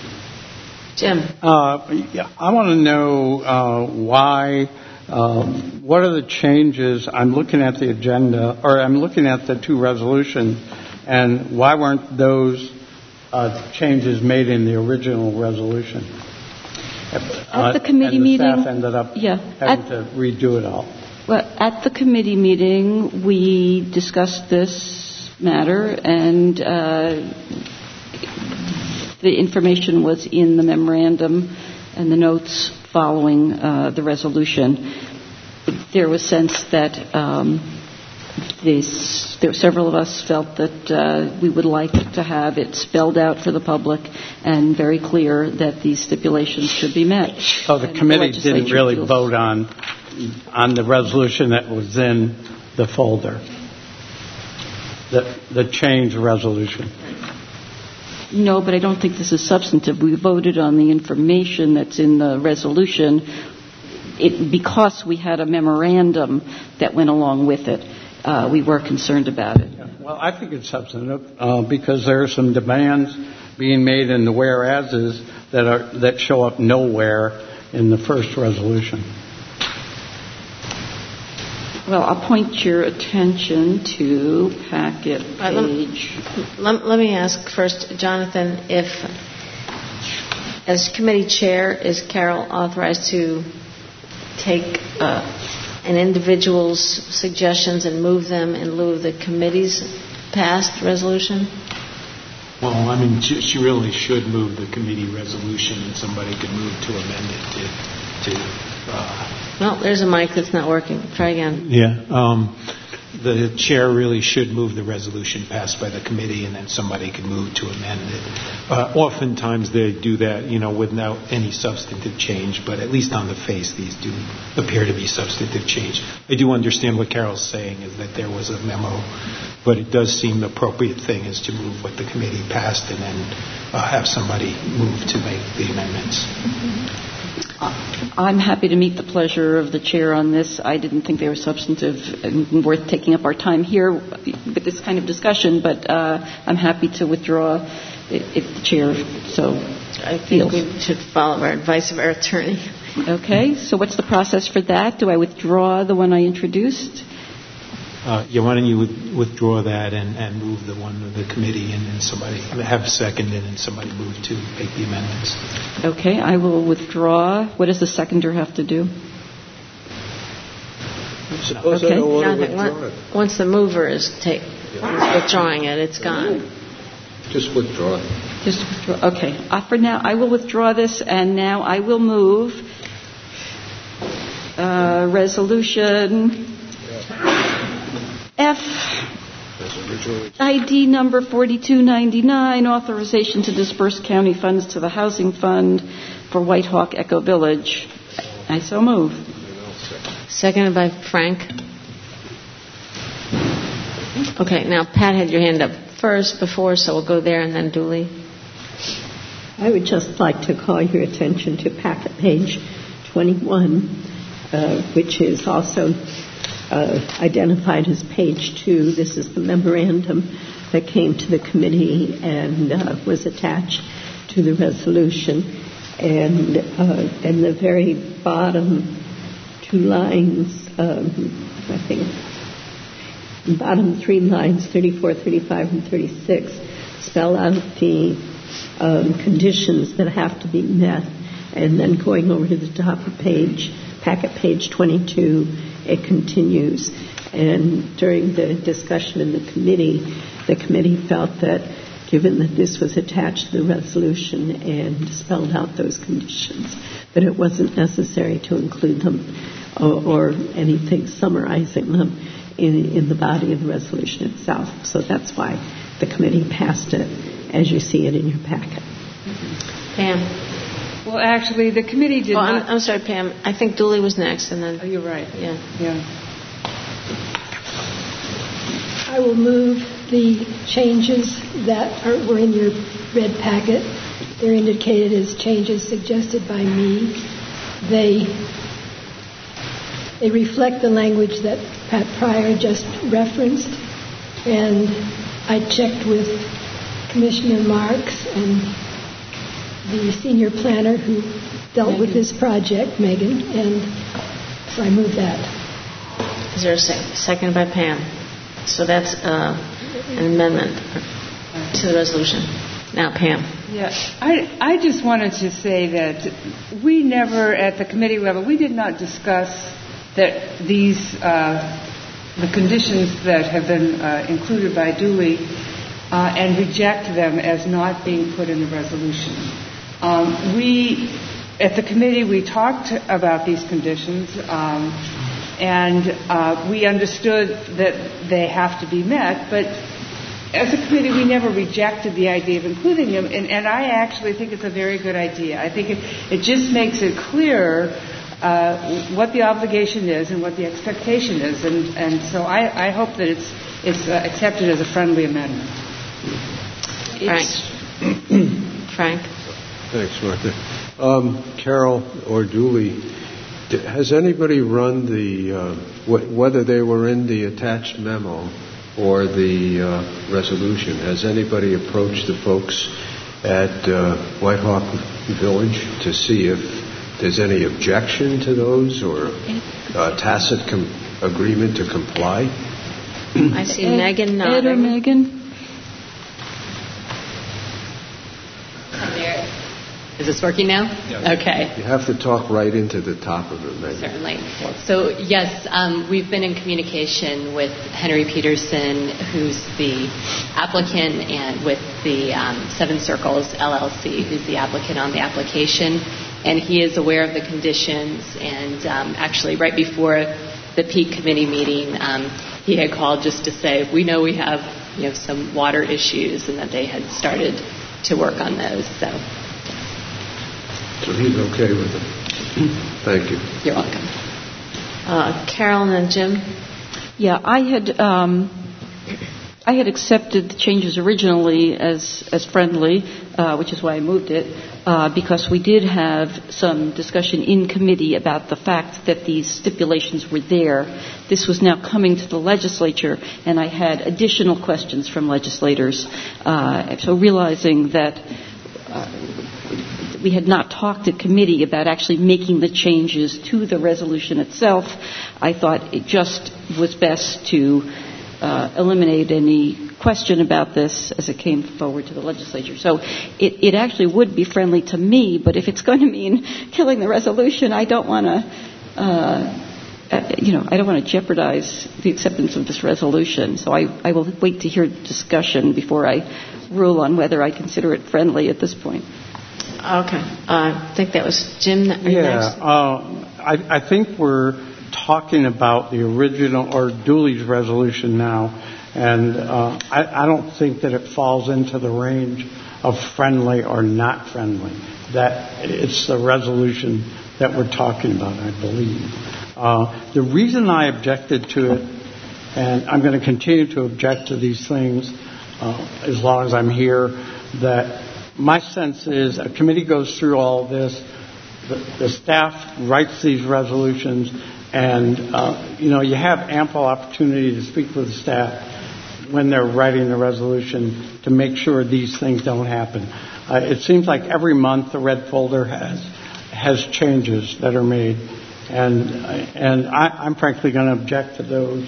Jim. Uh, yeah, I want to know uh, why, um, what are the changes? I'm looking at the agenda, or I'm looking at the two resolutions, and why weren't those uh, changes made in the original resolution? At the committee and the meeting, staff ended up yeah, having at, to redo it all. Well, at the committee meeting, we discussed this matter, and uh, the information was in the memorandum and the notes following uh, the resolution. There was sense that um, this, there, several of us felt that uh, we would like to have it spelled out for the public and very clear that these stipulations should be met. So the and committee the didn't really feels, vote on on the resolution that was in the folder, the the change resolution. No, but I don't think this is substantive. We voted on the information that's in the resolution it, because we had a memorandum that went along with it. Uh, we were concerned about it. Yeah. Well, I think it's substantive uh, because there are some demands being made in the whereases that are that show up nowhere in the first resolution. Well, I'll point your attention to packet page. Let, let me ask first, Jonathan, if, as committee chair, is Carol authorized to take uh, an individual's suggestions and move them in lieu of the committee's passed resolution? Well, I mean, she, she really should move the committee resolution, and somebody could move to amend it to. to uh, Well, there's a mic that's not working. Try again. Yeah. Um, the chair really should move the resolution passed by the committee, and then somebody can move to amend it. Uh, oftentimes they do that, you know, without any substantive change, but at least on the face, these do appear to be substantive change. I do understand what Carol's saying is that there was a memo, but it does seem the appropriate thing is to move what the committee passed and then uh, have somebody move to make the amendments. Mm-hmm. I'm happy to meet the pleasure of the chair on this. I didn't think they were substantive and worth taking up our time here with this kind of discussion, but uh, I'm happy to withdraw if the chair so I think feels. We should follow our advice of our attorney. Okay, so what's the process for that? Do I withdraw the one I introduced? Uh, yeah, why don't you withdraw that and, and move the one of the committee and then somebody have seconded and somebody move to make the amendments. Okay, I will withdraw. What does the seconder have to do? Suppose okay. I don't want to Nothing. withdraw it. Once the mover is, take, is withdrawing it, it's gone. Just withdraw it. Just withdraw. Okay. Uh, for now, I will withdraw this, and now I will move uh, resolution F, I D number forty-two ninety-nine, authorization to disperse county funds to the Housing Fund for White Hawk Eco Village. I so move. Seconded by Frank. Okay, now Pat had your hand up first before, so we'll go there and then Dooley. I would just like to call your attention to packet page twenty-one, uh, which is also Uh, identified as page two. This is the memorandum that came to the committee and uh, was attached to the resolution. And uh, in the very bottom two lines, um, I think, bottom three lines, thirty-four, thirty-five, and thirty-six, spell out the um, conditions that have to be met, and then going over to the top of page, packet page twenty-two, it continues. And during the discussion in the committee, the committee felt that given that this was attached to the resolution and spelled out those conditions, that it wasn't necessary to include them or, or anything summarizing them in, in the body of the resolution itself. So that's why the committee passed it as you see it in your packet. Pam. Well, actually, the committee did oh, not... I'm, I'm sorry, Pam. I think Dooley was next, and then... Oh, you're right. Yeah. Yeah. I will move the changes that are, were in your red packet. They're indicated as changes suggested by me. They they reflect the language that Pat Pryor just referenced, and I checked with Commissioner Marks and the senior planner who dealt Megan. with this project, Megan, and so I moved that. Is there a second? Seconded by Pam. So that's uh, an amendment to the resolution. Now, Pam. Yeah, I, I just wanted to say that we never, at the committee level, we did not discuss that these, uh, the conditions that have been uh, included by Dooley uh, and reject them as not being put in the resolution. Um, we, at the committee, we talked about these conditions. Um, And uh, we understood that they have to be met, but as a committee, we never rejected the idea of including them, and, and I actually think it's a very good idea. I think it, it just makes it clear uh, what the obligation is and what the expectation is, and, and so I, I hope that it's, it's uh, accepted as a friendly amendment. Frank. Frank. Thanks, Martha. Um, Carol or Dooley, has anybody run the, uh, wh- whether they were in the attached memo or the uh, resolution, has anybody approached the folks at uh, Whitehawk Village to see if there's any objection to those or uh, tacit com- agreement to comply? I see Ed, Megan nodding. Ed or Megan? Is this working now? Yes. Okay. You have to talk right into the top of it, Megan. Certainly. So, yes, um, we've been in communication with Henry Peterson, who's the applicant, and with the um, Seven Circles L L C, who's the applicant on the application. And he is aware of the conditions. And um, actually, right before the peak committee meeting, um, he had called just to say, we know we have, you know, some water issues, and that they had started to work on those. So. So he's okay with it. Thank you. You're welcome. Uh, Carol and Jim? Yeah, I had um, I had accepted the changes originally as as friendly, uh, which is why I moved it, uh, because we did have some discussion in committee about the fact that these stipulations were there. This was now coming to the legislature, and I had additional questions from legislators. Uh, so realizing that uh, we had not talked at committee about actually making the changes to the resolution itself, I thought it just was best to uh, eliminate any question about this as it came forward to the legislature. So it, it actually would be friendly to me, but if it's going to mean killing the resolution, I don't want to, uh, uh, you know, I don't want to jeopardize the acceptance of this resolution. So I, I will wait to hear discussion before I rule on whether I consider it friendly at this point. Okay. Uh, I think that was Jim. Are you yeah, next? uh, I, I think we're talking about the original or Dooley's resolution now, and uh, I, I don't think that it falls into the range of friendly or not friendly. That it's the resolution that we're talking about, I believe. Uh, the reason I objected to it, and I'm going to continue to object to these things uh, as long as I'm here, that my sense is a committee goes through all this, the, the staff writes these resolutions, and, uh, you know, you have ample opportunity to speak with the staff when they're writing the resolution to make sure these things don't happen. Uh, it seems like every month the red folder has has changes that are made, and and I, I'm frankly going to object to those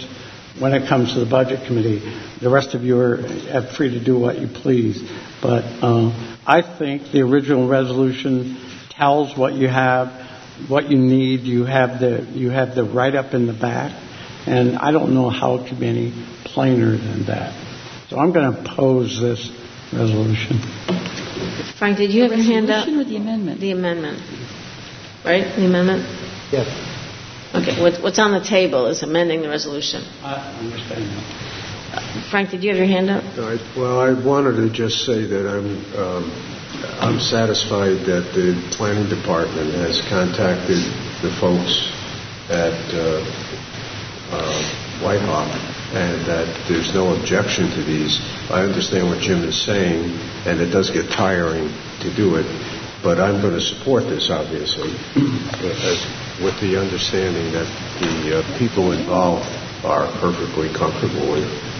when it comes to the budget committee. The rest of you are free to do what you please. But uh, I think the original resolution tells what you have, what you need. You have the you have the write-up in the back, and I don't know how it could be any plainer than that. So I'm going to oppose this resolution. Frank, did you have your hand up? Or the amendment? The amendment. Right? The amendment? Yes. Okay. What, what's on the table is amending the resolution. I understand that. Uh, Frank, did you have your hand up? I, well, I wanted to just say that I'm um, I'm satisfied that the planning department has contacted the folks at uh, uh, Whitehawk, and that there's no objection to these. I understand what Jim is saying, and it does get tiring to do it, but I'm going to support this, obviously, with the understanding that the uh, people involved are perfectly comfortable with it.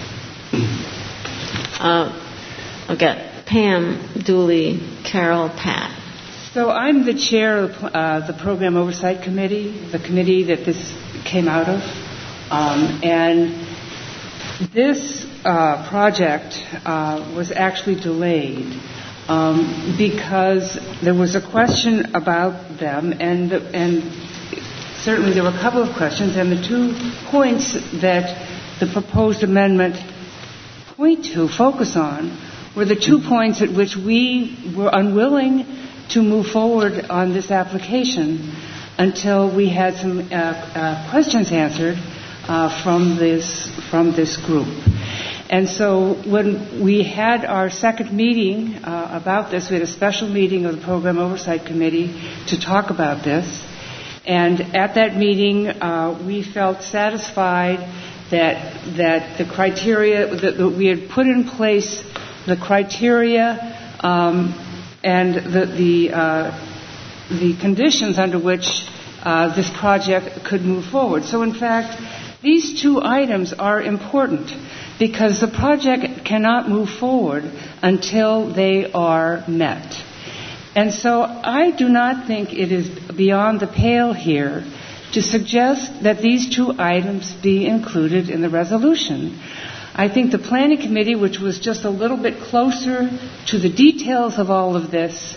Uh, okay. Pam, Dooley, Carol, Pat. So I'm the chair of uh, the Program Oversight Committee, the committee that this came out of. Um, and this uh, project uh, was actually delayed um, because there was a question about them, and, and certainly there were a couple of questions, and the two points that the proposed amendment point to, focus on, were the two points at which we were unwilling to move forward on this application until we had some uh, uh, questions answered uh, from this from this group. And so when we had our second meeting uh, about this, we had a special meeting of the Program Oversight Committee to talk about this. And at that meeting, uh, we felt satisfied that that the criteria that, that we had put in place, the criteria um, and the the, uh, the conditions under which uh, this project could move forward. So, in fact, these two items are important because the project cannot move forward until they are met. And so I do not think it is beyond the pale here to suggest that these two items be included in the resolution. I think the Planning Committee, which was just a little bit closer to the details of all of this,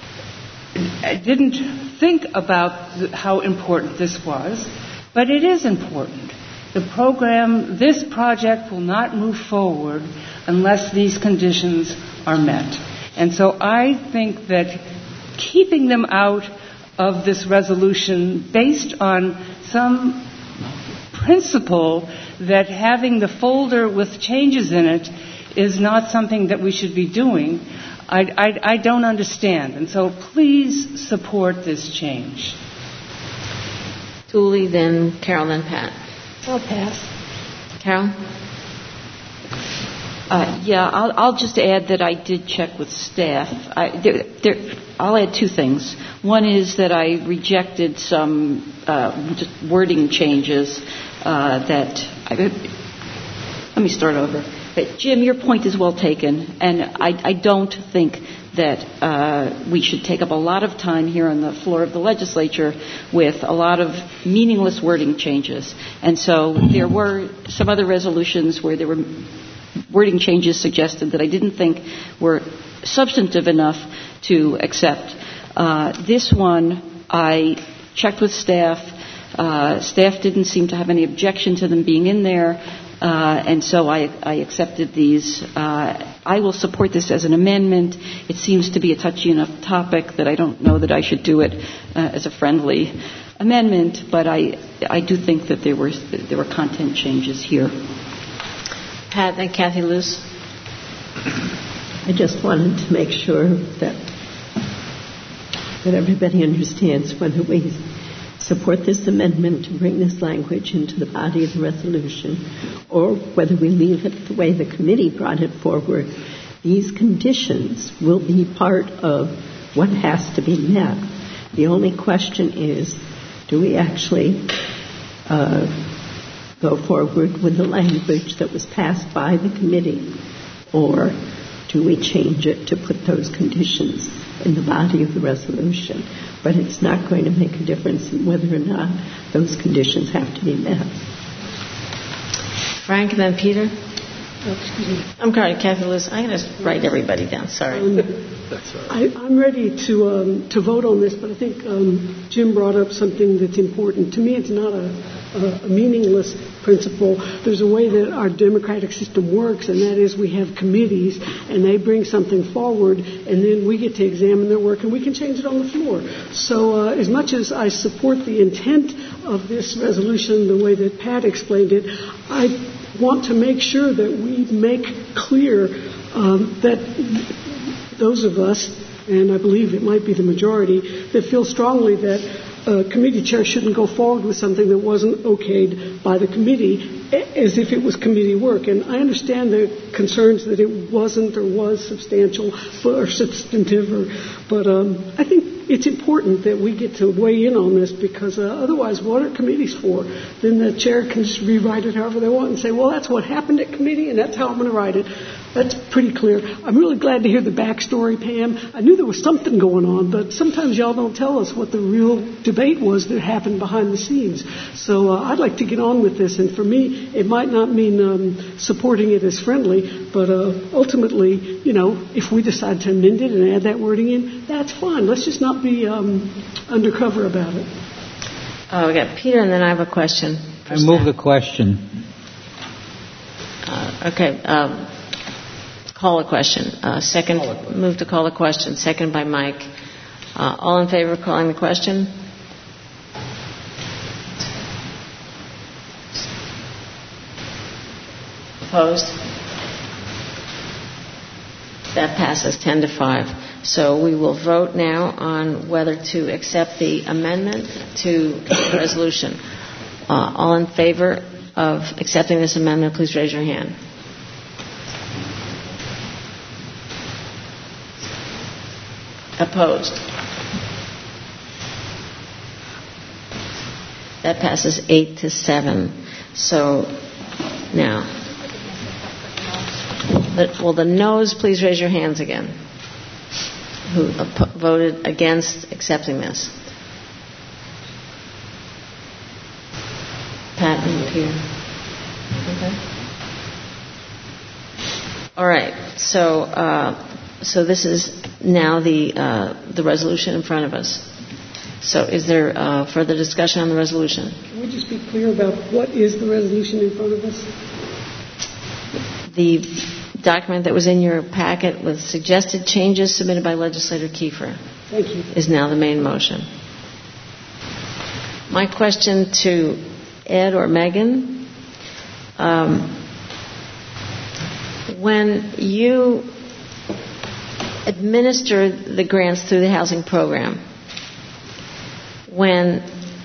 didn't think about how important this was, but it is important. The program, this project will not move forward unless these conditions are met. And so I think that keeping them out of this resolution based on some principle that having the folder with changes in it is not something that we should be doing, I, I, I don't understand. And so please support this change. Dooley, then Carol, then Pat. I'll pass. Carol? Uh, yeah, I'll, I'll just add that I did check with staff. I, there, there, I'll add two things. One is that I rejected some uh, just wording changes uh, that. I, let me start over. But Jim, your point is well taken, and I, I don't think that uh, we should take up a lot of time here on the floor of the legislature with a lot of meaningless wording changes. And so there were some other resolutions where there were wording changes suggested that I didn't think were substantive enough to accept. Uh, this one, I checked with staff. Uh, staff didn't seem to have any objection to them being in there, uh, and so I, I accepted these. Uh, I will support this as an amendment. It seems to be a touchy enough topic that I don't know that I should do it uh, as a friendly amendment, but I I do think that there were there were content changes here. Pat and Kathy Luce. I just wanted to make sure that that everybody understands whether we support this amendment to bring this language into the body of the resolution or whether we leave it the way the committee brought it forward. These conditions will be part of what has to be met. The only question is, do we actually uh, go forward with the language that was passed by the committee, or do we change it to put those conditions in the body of the resolution? But it's not going to make a difference in whether or not those conditions have to be met. Frank and then Peter. Oh, excuse me. I'm sorry, Kathy Liz. I'm going to write everybody down. Sorry. Um, I, I'm ready to um, to vote on this, but I think um, Jim brought up something that's important. To me, it's not a, a, a meaningless principle. There's a way that our democratic system works, and that is we have committees, and they bring something forward, and then we get to examine their work, and we can change it on the floor. So uh, as much as I support the intent of this resolution, the way that Pat explained it, I want to make sure that we make clear um, that those of us, and I believe it might be the majority, that feel strongly that a committee chair shouldn't go forward with something that wasn't okayed by the committee as if it was committee work. And I understand the concerns that it wasn't or was substantial or substantive, or, but um, I think it's important that we get to weigh in on this, because uh, otherwise, what are committees for? Then the chair can just rewrite it however they want and say, well, that's what happened at committee, and that's how I'm going to write it. That's pretty clear. I'm really glad to hear the backstory, Pam. I knew there was something going on, but sometimes y'all don't tell us what the real debate was that happened behind the scenes. So uh, I'd like to get on with this, and for me, it might not mean um, supporting it as friendly, but uh, ultimately, you know, if we decide to amend it and add that wording in, that's fine. Let's just not be um, undercover about it. Oh, we got Peter, and then I have a question. I move the question. Uh, okay. Um, call a question. Uh, second, move to call a question. Second by Mike. Uh, all in favor of calling the question? Opposed? That passes ten to five. So we will vote now on whether to accept the amendment to the resolution. Uh, all in favor of accepting this amendment, please raise your hand. Opposed? That passes eight to seven. So now, will the noes please raise your hands again? Who op- voted against accepting this? Pat and Peter. Okay. All right. So, uh, so this is now the uh, the resolution in front of us. So, is there uh, further discussion on the resolution? Can we just be clear about what is the resolution in front of us? The document that was in your packet with suggested changes submitted by Legislator Kiefer. Thank you. Is now the main motion. My question to Ed or Megan, um, when you administer the grants through the housing program, when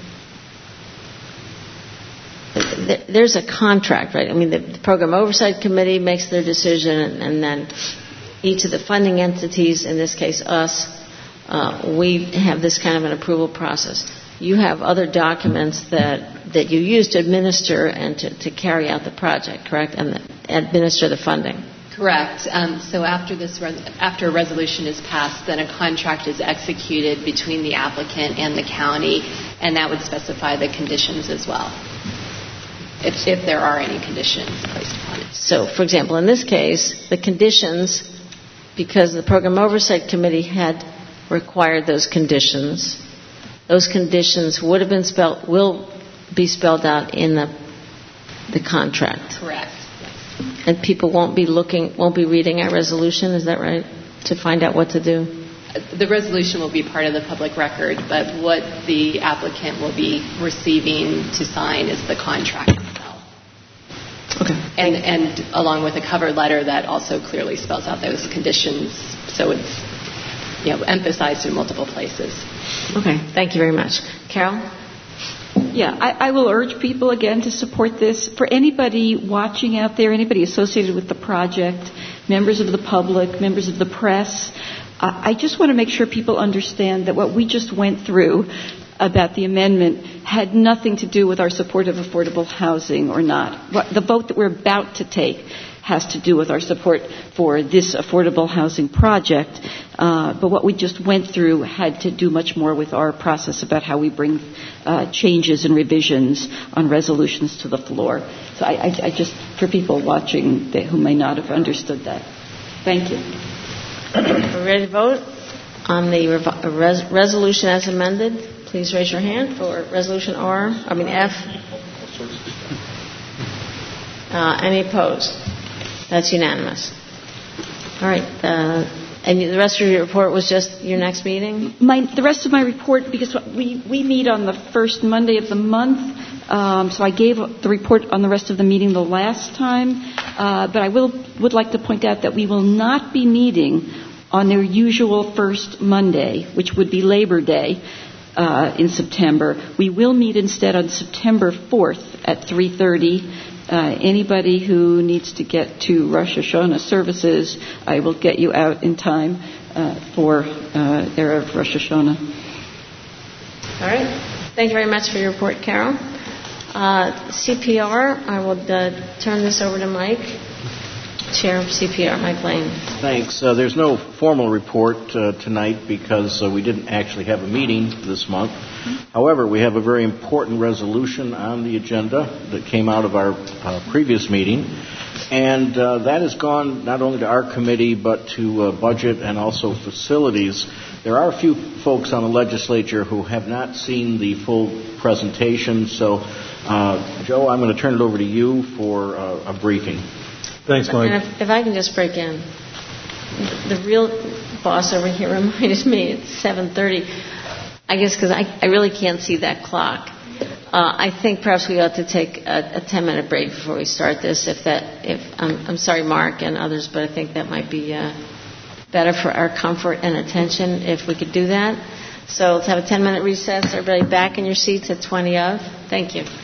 there's a contract, right? I mean, the Program Oversight Committee makes their decision, and then each of the funding entities, in this case us, uh, we have this kind of an approval process. You have other documents that, that you use to administer and to, to carry out the project, correct? And the, administer the funding. Correct. Um, so after this, res- after a resolution is passed, then a contract is executed between the applicant and the county, and that would specify the conditions as well, if, if there are any conditions placed upon it. So, for example, in this case, the conditions, because the Program Oversight Committee had required those conditions, those conditions would have been spelled, will be spelled out in the the contract. Correct. And people won't be looking, won't be reading our resolution, is that right? To find out what to do? The resolution will be part of the public record, but what the applicant will be receiving to sign is the contract itself. Okay. And, and along with a cover letter that also clearly spells out those conditions, so it's, you know, emphasized in multiple places. Okay. Thank you very much. Carol? Yeah, I, I will urge people again to support this. For anybody watching out there, anybody associated with the project, members of the public, members of the press, uh, I just want to make sure people understand that what we just went through about the amendment had nothing to do with our support of affordable housing or not. What, the vote that we're about to take has to do with our support for this affordable housing project. Uh, but what we just went through had to do much more with our process about how we bring uh, changes and revisions on resolutions to the floor. So I, I, I just, for people watching that, who may not have understood that. Thank you. We're ready to vote on the rev- res- resolution as amended. Please raise your hand for resolution R, I mean F. Uh, any opposed? That's unanimous. All right. Uh, and the rest of your report was just your next meeting? My, the rest of my report, because we, we meet on the first Monday of the month, um, so I gave the report on the rest of the meeting the last time. Uh, but I will would like to point out that we will not be meeting on their usual first Monday, which would be Labor Day uh, in September. We will meet instead on September fourth at three thirty. Uh, anybody who needs to get to Rosh Hashanah services, I will get you out in time uh, for uh, Erev Rosh Hashanah. All right. Thank you very much for your report, Carol. Uh, C P R, I will uh, turn this over to Mike, Chair of C P R, Mike Lane. Thanks. Uh, there's no formal report uh, tonight because uh, we didn't actually have a meeting this month. However, we have a very important resolution on the agenda that came out of our uh, previous meeting, and uh, that has gone not only to our committee but to uh, budget and also facilities. There are a few folks on the legislature who have not seen the full presentation, so uh, Joe, I'm going to turn it over to you for uh, a briefing. Thanks, Mike. And if, if I can just break in, the, the real boss over here reminded me it's seven thirty. I guess because I, I really can't see that clock. Uh, I think perhaps we ought to take a, a ten-minute break before we start this. If that, if I'm, I'm sorry, Mark and others, but I think that might be uh, better for our comfort and attention if we could do that. So let's have a ten-minute recess. Everybody back in your seats at twenty of. Thank you.